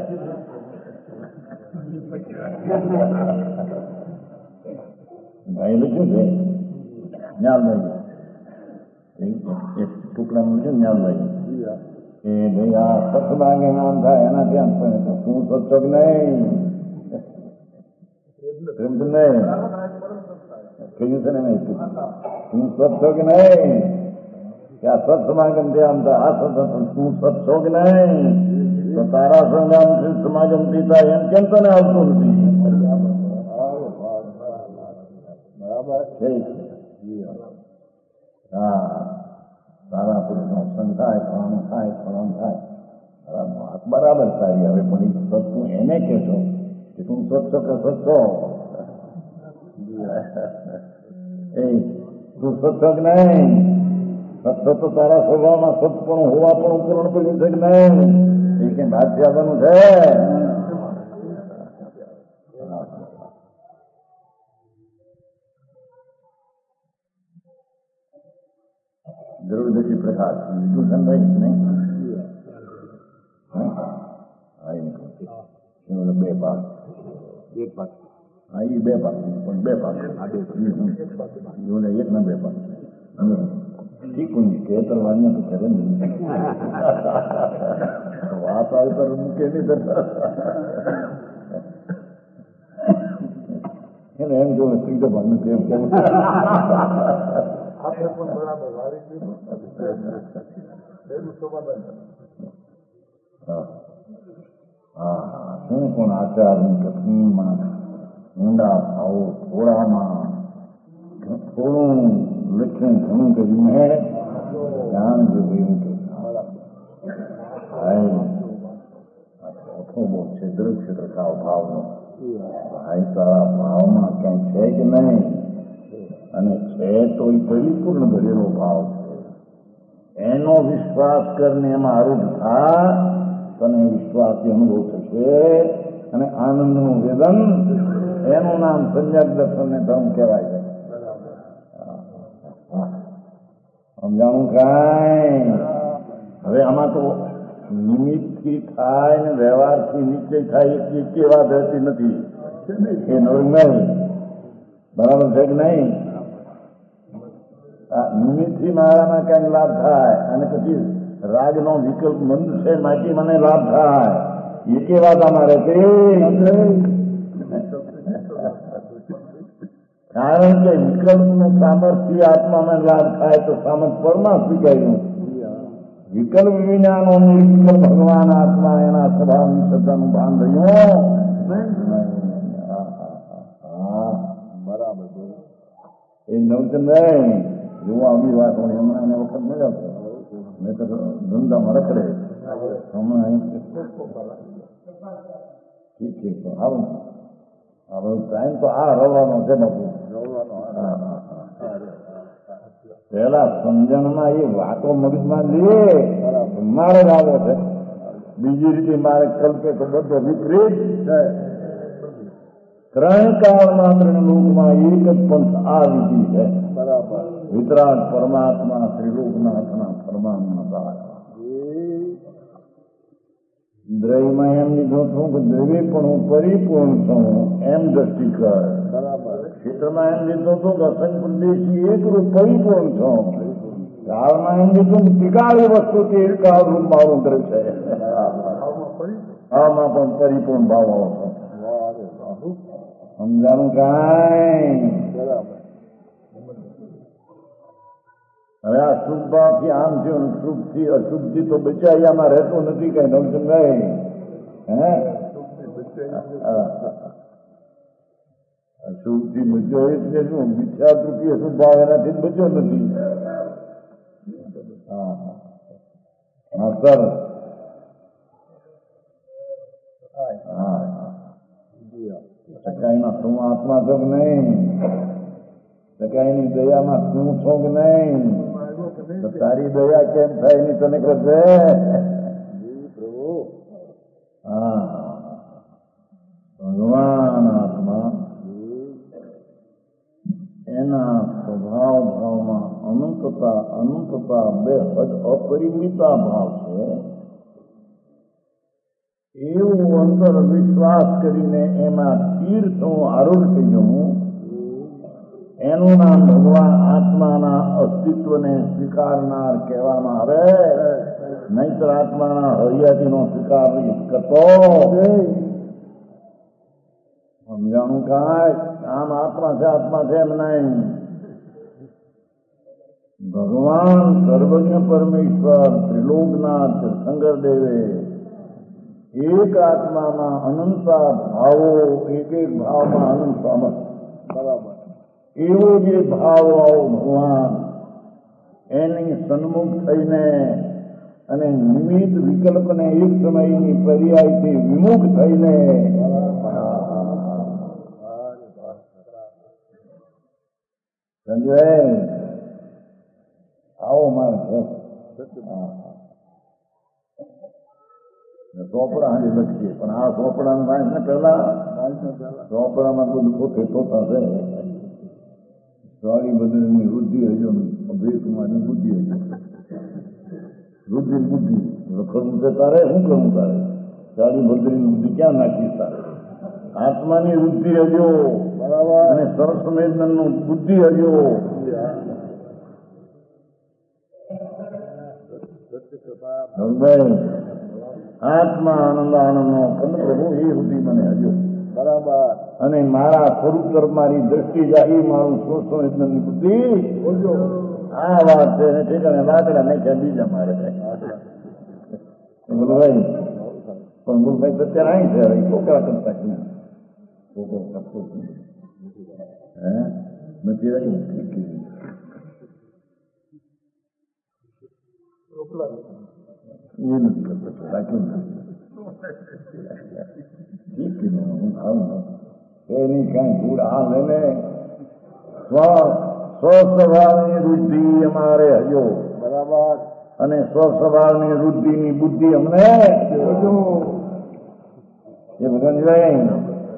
ભાઈ લખ્યું છે જ્ઞાનભાઈ એક ટુકડાનું છે જ્ઞાનભાઈ કે ભાઈ આ સત્સંગે નામ થાય એના ધ્યાન પડે તો શું સત્સંગ નહીં એમ તો નહીં કહ્યું છે ને શું સત્સંગ નહીં કે આ સત્સમાગમ ધ્યાન થાય આ સત્સંગ શું સત્સંગ નહીં તો તારા સંગામથી સમાગમ પીતા એમ કેમ તને આવતું નથી? બરાબર છે. હા સારા પુરુષનો સંગ થાય ફળાનું થાય વાત બરાબર સારી. હવે પણ સત્સંગ એને કહેશો કે તું સત્સો કે સત્સો એ તું સત્સંગ નહીં. સત્ય તો તારા સ્વભાવમાં સત્પણું હોવા પણ પૂર્ણ પડ્યું છે કે નહીં? એ કઈ ભાગ્ય આવવાનું છે? દ્રવ્યદર્શી પ્રકાશ વિદૂષણ ભાઈ નહીં બે ભાગ એક ભાગ હા એ બે ભાગ પણ બે ભાગ એક ના બે ભાગ ઠીક કેતર વાળને તો કરે ને વાત આવે તો મૂકે નહીં એને એમ જો ત્રીજો ભાગ નથી એમ કેવું શું પણ આચારની કથનીમાં ઊંડા ભાવો થોડામાં થોડું લખ્યું ઘણું કર્યું હે ધ્યાન જેવું એવું કે ચોથો બહુ છે દ્રક્ષ ભાવનો ભાઈ તારા ભાવમાં ક્યાંય છે કે નહીં? અને છે તો એ પરિપૂર્ણ ભરેલો ભાવ છે. એનો વિશ્વાસ કરીને એમાં આરૂઢ થા તને વિશ્વાસથી અનુભવ થશે અને આનંદનું વેદન એનું નામ સંજ્ઞક દર્શન ને ધર્મ કહેવાય છે. સમજાણું કાંઈ? હવે આમાં તો નિમિત્તથી થાય ને વ્યવહારથી નિશ્ચય થાય એ વાત રહેતી નથી. એ નવું નહીં. બરાબર છે કે નહીં? નિમિત્તથી મારામાં કઈક લાભ થાય અને પછી રાગનો વિકલ્પ મંદ છે માટી મને લાભ થાય એ વાત આમાં રહેતી. કારણ કે વિકલ્પનું સામર્થ્ય આત્મામાં લાભ થાય તો સામર્થ્ય પરમાં સ્વીકાર્યું. વિકલ્પ વિનાનો નિર્વિકલ્પ ભગવાન આત્મા એના સ્વભાવની શ્રદ્ધાનું ભાન રહ્યું. બરાબર એ નવચંદ નહીં જોવા આવી વાત હોય હમણાં એને વખત મળ્યો હતો મેં તો ધંધામાં રખડે હમણાં ઠીક છે આવું ટાઈમ તો આ રવાનો છે બાપુ. પેલા સમજણમાં એ વાતો મગજમાં લઈએ મારે આવો છે બીજી રીતે મારે કલ્પે તો બધો વિપરીત છે. ત્રણ કાળમાં ત્રણ લોકમાં એક જ પંથ આ વિધિ છે. બરાબર વિતરાગ પરમાત્મા ત્રિલોકનાથના પરમાત્મા દ્રવ્યમાં એમ લીધો છું કે દ્રવ્ય પણ હું પરિપૂર્ણ છું એમ દ્રષ્ટિ કર. બરાબર ક્ષેત્રમાં એમ લીધો છું કે અસંગ પ્રદેશી એકરૂપ પરિપૂર્ણ છું. કાળમાં એમ લીધું ત્રિકાળી વસ્તુથી એક કાળ રૂપ મારું કરે છે. આમાં પણ પરિપૂર્ણ ભાવ આવશો. સમજાણું કાંઈ? હવે આ શુભ ભાવથી આમ થયું, શુભથી અશુભથી તો બચાયામાં રહેતો નથી કઈ નવજન નહીં. હે અશુભથી બચ્યો એ જ શું મિથ્યાદૃષ્ટિ અશુભ ભાવ એનાથી બચ્યો નથી. હા સર. ટકાઈના તું આત્મા છો કે નહીં? ટકાઈની દયામાં તું છો કે નહીં? તો તારી દયા કેમ થાય એની તને કરશે? હા ભગવાન આત્મા એના સ્વભાવ ભાવમાં અનંતતા બે હદ અપરિમિતા ભાવ છે. એવું અંતર વિશ્વાસ કરીને એમાં તીર્થનું આરૂઢ થઈ જવું, એનું નામ ભગવાન આત્માના અસ્તિત્વને સ્વીકારનાર કહેવામાં આવે. નહીતર આત્માના હરિયાતીનો સ્વીકાર કરતો. સમજાણું કાંઈ? આમ આત્મા છે એમ નહીં. ભગવાન સર્વજ્ઞ પરમેશ્વર ત્રિલોકનાથ શંકર દેવે એક આત્મામાં અનંતા ભાવો, એક ભાવમાં અનંત બરાબર એવો જે ભાવ ભગવાન એની સન્મુખ થઈને અને નિમિત્ત વિકલ્પને એક સમયની પર્યાયથી વિમુખ થઈને સંજય આવો મારે ચોપડા હાજર લખીએ, પણ આ ચોપડાનું વાંચ ને પેલા ચોપડામાં બધું પોતે પોતા છે. સારી બદલની વૃદ્ધિ હજો, અભયકુમારની બુદ્ધિ હજો. બુદ્ધિ લખવાનું છે તારે, શું કરવું તારે? સારી બદલની બુદ્ધિ ક્યાં નાખી તારે? આત્માની વૃદ્ધિ હજો બરાબર, અને સરસમેદનનું બુદ્ધિ હજો. આત્મા આનંદ નો કંદ પ્રભુ એ સુધી મને હજો બરાબર. અને મારા સ્વરૂપ મારી દ્રષ્ટિ જાય મારું સરસમેદનની બુદ્ધિ. આ વાત છે ને ઠેકાણે લાકડા નાખ્યા બીજા મારે બોલભાઈ. પણ બોલભાઈ તો અત્યારે અહીં છે, છોકરા કરતા છે નથી રહ્યું. એ નથી કરતો રાખ્યું હું ખાવું એની કઈ ભૂલ આ લેને. સ્વસ્વભાવની વૃદ્ધિ અમારે હજો બરાબર, અને સ્વસ્વભાવની વૃદ્ધિની બુદ્ધિ અમને હજો. એ ભગવાન જાય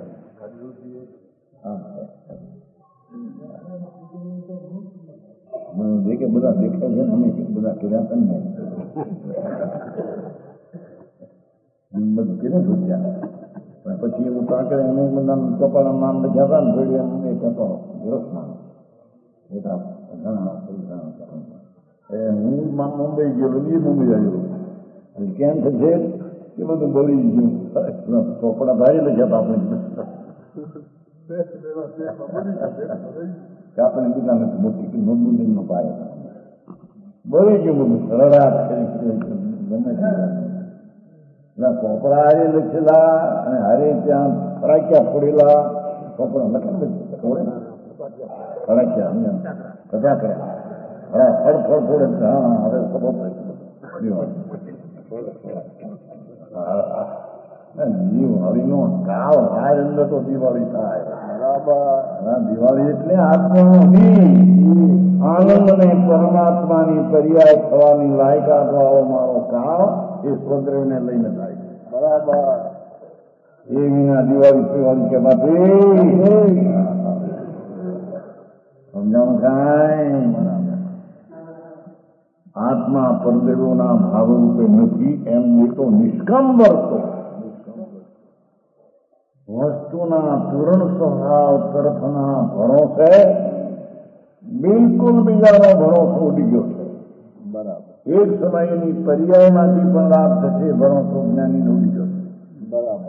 દેખે બધા દેખાય છે ને અમે બધા કર્યા હતા ને બધું કેને શોધ્યા. પણ પછી એવું કાંકરે અમે બધા ચોપાના નામ લખ્યા હતા ને થોડી એમ એક હતો વિરસમાં બધા ઘણા પૈસા. હું મુંબઈ ગયેલો, એ મુંબઈ આવ્યો. કેમ થશે એ બધું બળી ગયું. ચોપડા ભારે લખ્યા હતા આપણે બીજા નથી મોટી મંદિરનો પાય બળી ગયું બધું સરળાટ ગમે ચોપડા હારે લખેલા અને હારે ત્યાં ફરાક્યા ફોડેલા ચોપડા લખે ફરાક્યા કદા કર્યા ફળ ફોડે. હા હવે ખબર દિવાળીનો કાળ હાર અંદર તો દિવાળી થાય બરાબર. દિવાળી એટલે આત્માની આનંદ ને પરમાત્માની પર્યાય થવાની લાયકાત વાળો મારો કાળ એ સ્વદ્રવને લઈને થાય બરાબર. એ વિના દિવાળી પીવાની કેવાતી સમજાવું કાંઈ? આત્મા પરદેવોના ભાવરૂપે નથી એમ દેખો નિષ્કામ વર્તો. વસ્તુના પૂર્ણ સ્વભાવ તરફના ભરોસે બિલકુલ બીજાનો ભરોસો ઉડી ગયો છે બરાબર. એક સમયની પર્યાયમાંથી પણ લાભ થશે, ભરોસો જ્ઞાની ઉડી ગયો છે બરાબર.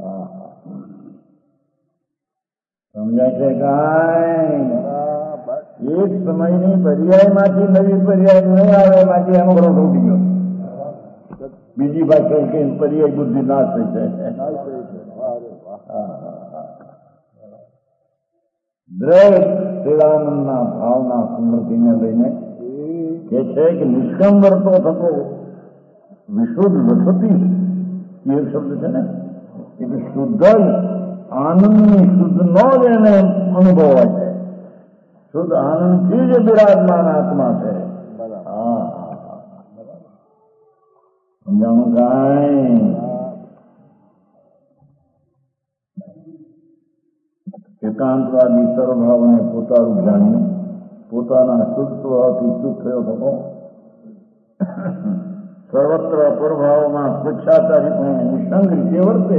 સમજાય છે કાંઈ? એક સમયની પર્યાયમાંથી નવી પર્યાય નહીં આવે એમાંથી એનો ભરો ઉડી ગયો. બીજી ભાષા કે પર્યાય બુદ્ધિ નાશ થઈ જાય. દ્રઢ સેવાનંદના ભાવના સ્મૃતિને લઈને કે છે કે નિષ્કામ વર્તો થતો વિશુદ્ધ વસતી એ શબ્દ છે ને, એટલે શુદ્ધ આનંદની શુદ્ધ નો જ એને અનુભવાય છે. શુદ્ધ આનંદથી જ બિરાજમાન આત્મા છે. હા, સમજાણું કાંઈ? એકાંતવાદી સર્વભાવને પોતાનું જાણીને પોતાના શુદ્ધ સ્વભાવથી શુદ્ધ થયો હતો. સર્વત્ર પ્રભાવમાં સ્વેચ્છાચારી નિસંગ રીતે વર્તે.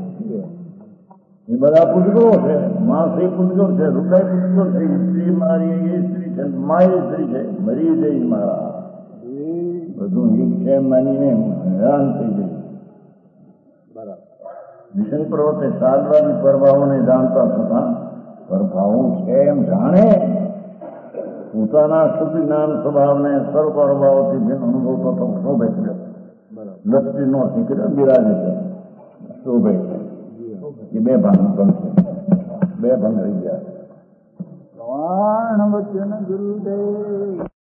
એ બધા પૂજગો છે. માસ એ પૂજગો છે, રૂપાઈ પૂજગો છે, સ્ત્રી મારી એ સ્ત્રી છે, માય સ્ત્રી છે, મરી જઈ મારા બધું એક છે માનીને હેરાન થઈ જાય. નિસંગ પ્રવૃત્તિ સાધવાની પ્રભાવોને જાણતા થતા પ્રભાવો છે એમ જાણે પોતાના શુદ્ધ જ્ઞાન સ્વભાવને સર્વ પ્રભાવોથી ભિન્ન અનુભવતો તો શોભે છે. લક્ષ્મી નો નીકળ્યો બિરાજે છે, શોભે છે. એ બે ભાગ બનશે, બે ભાગ રહી ગયા. ગુરુદેવ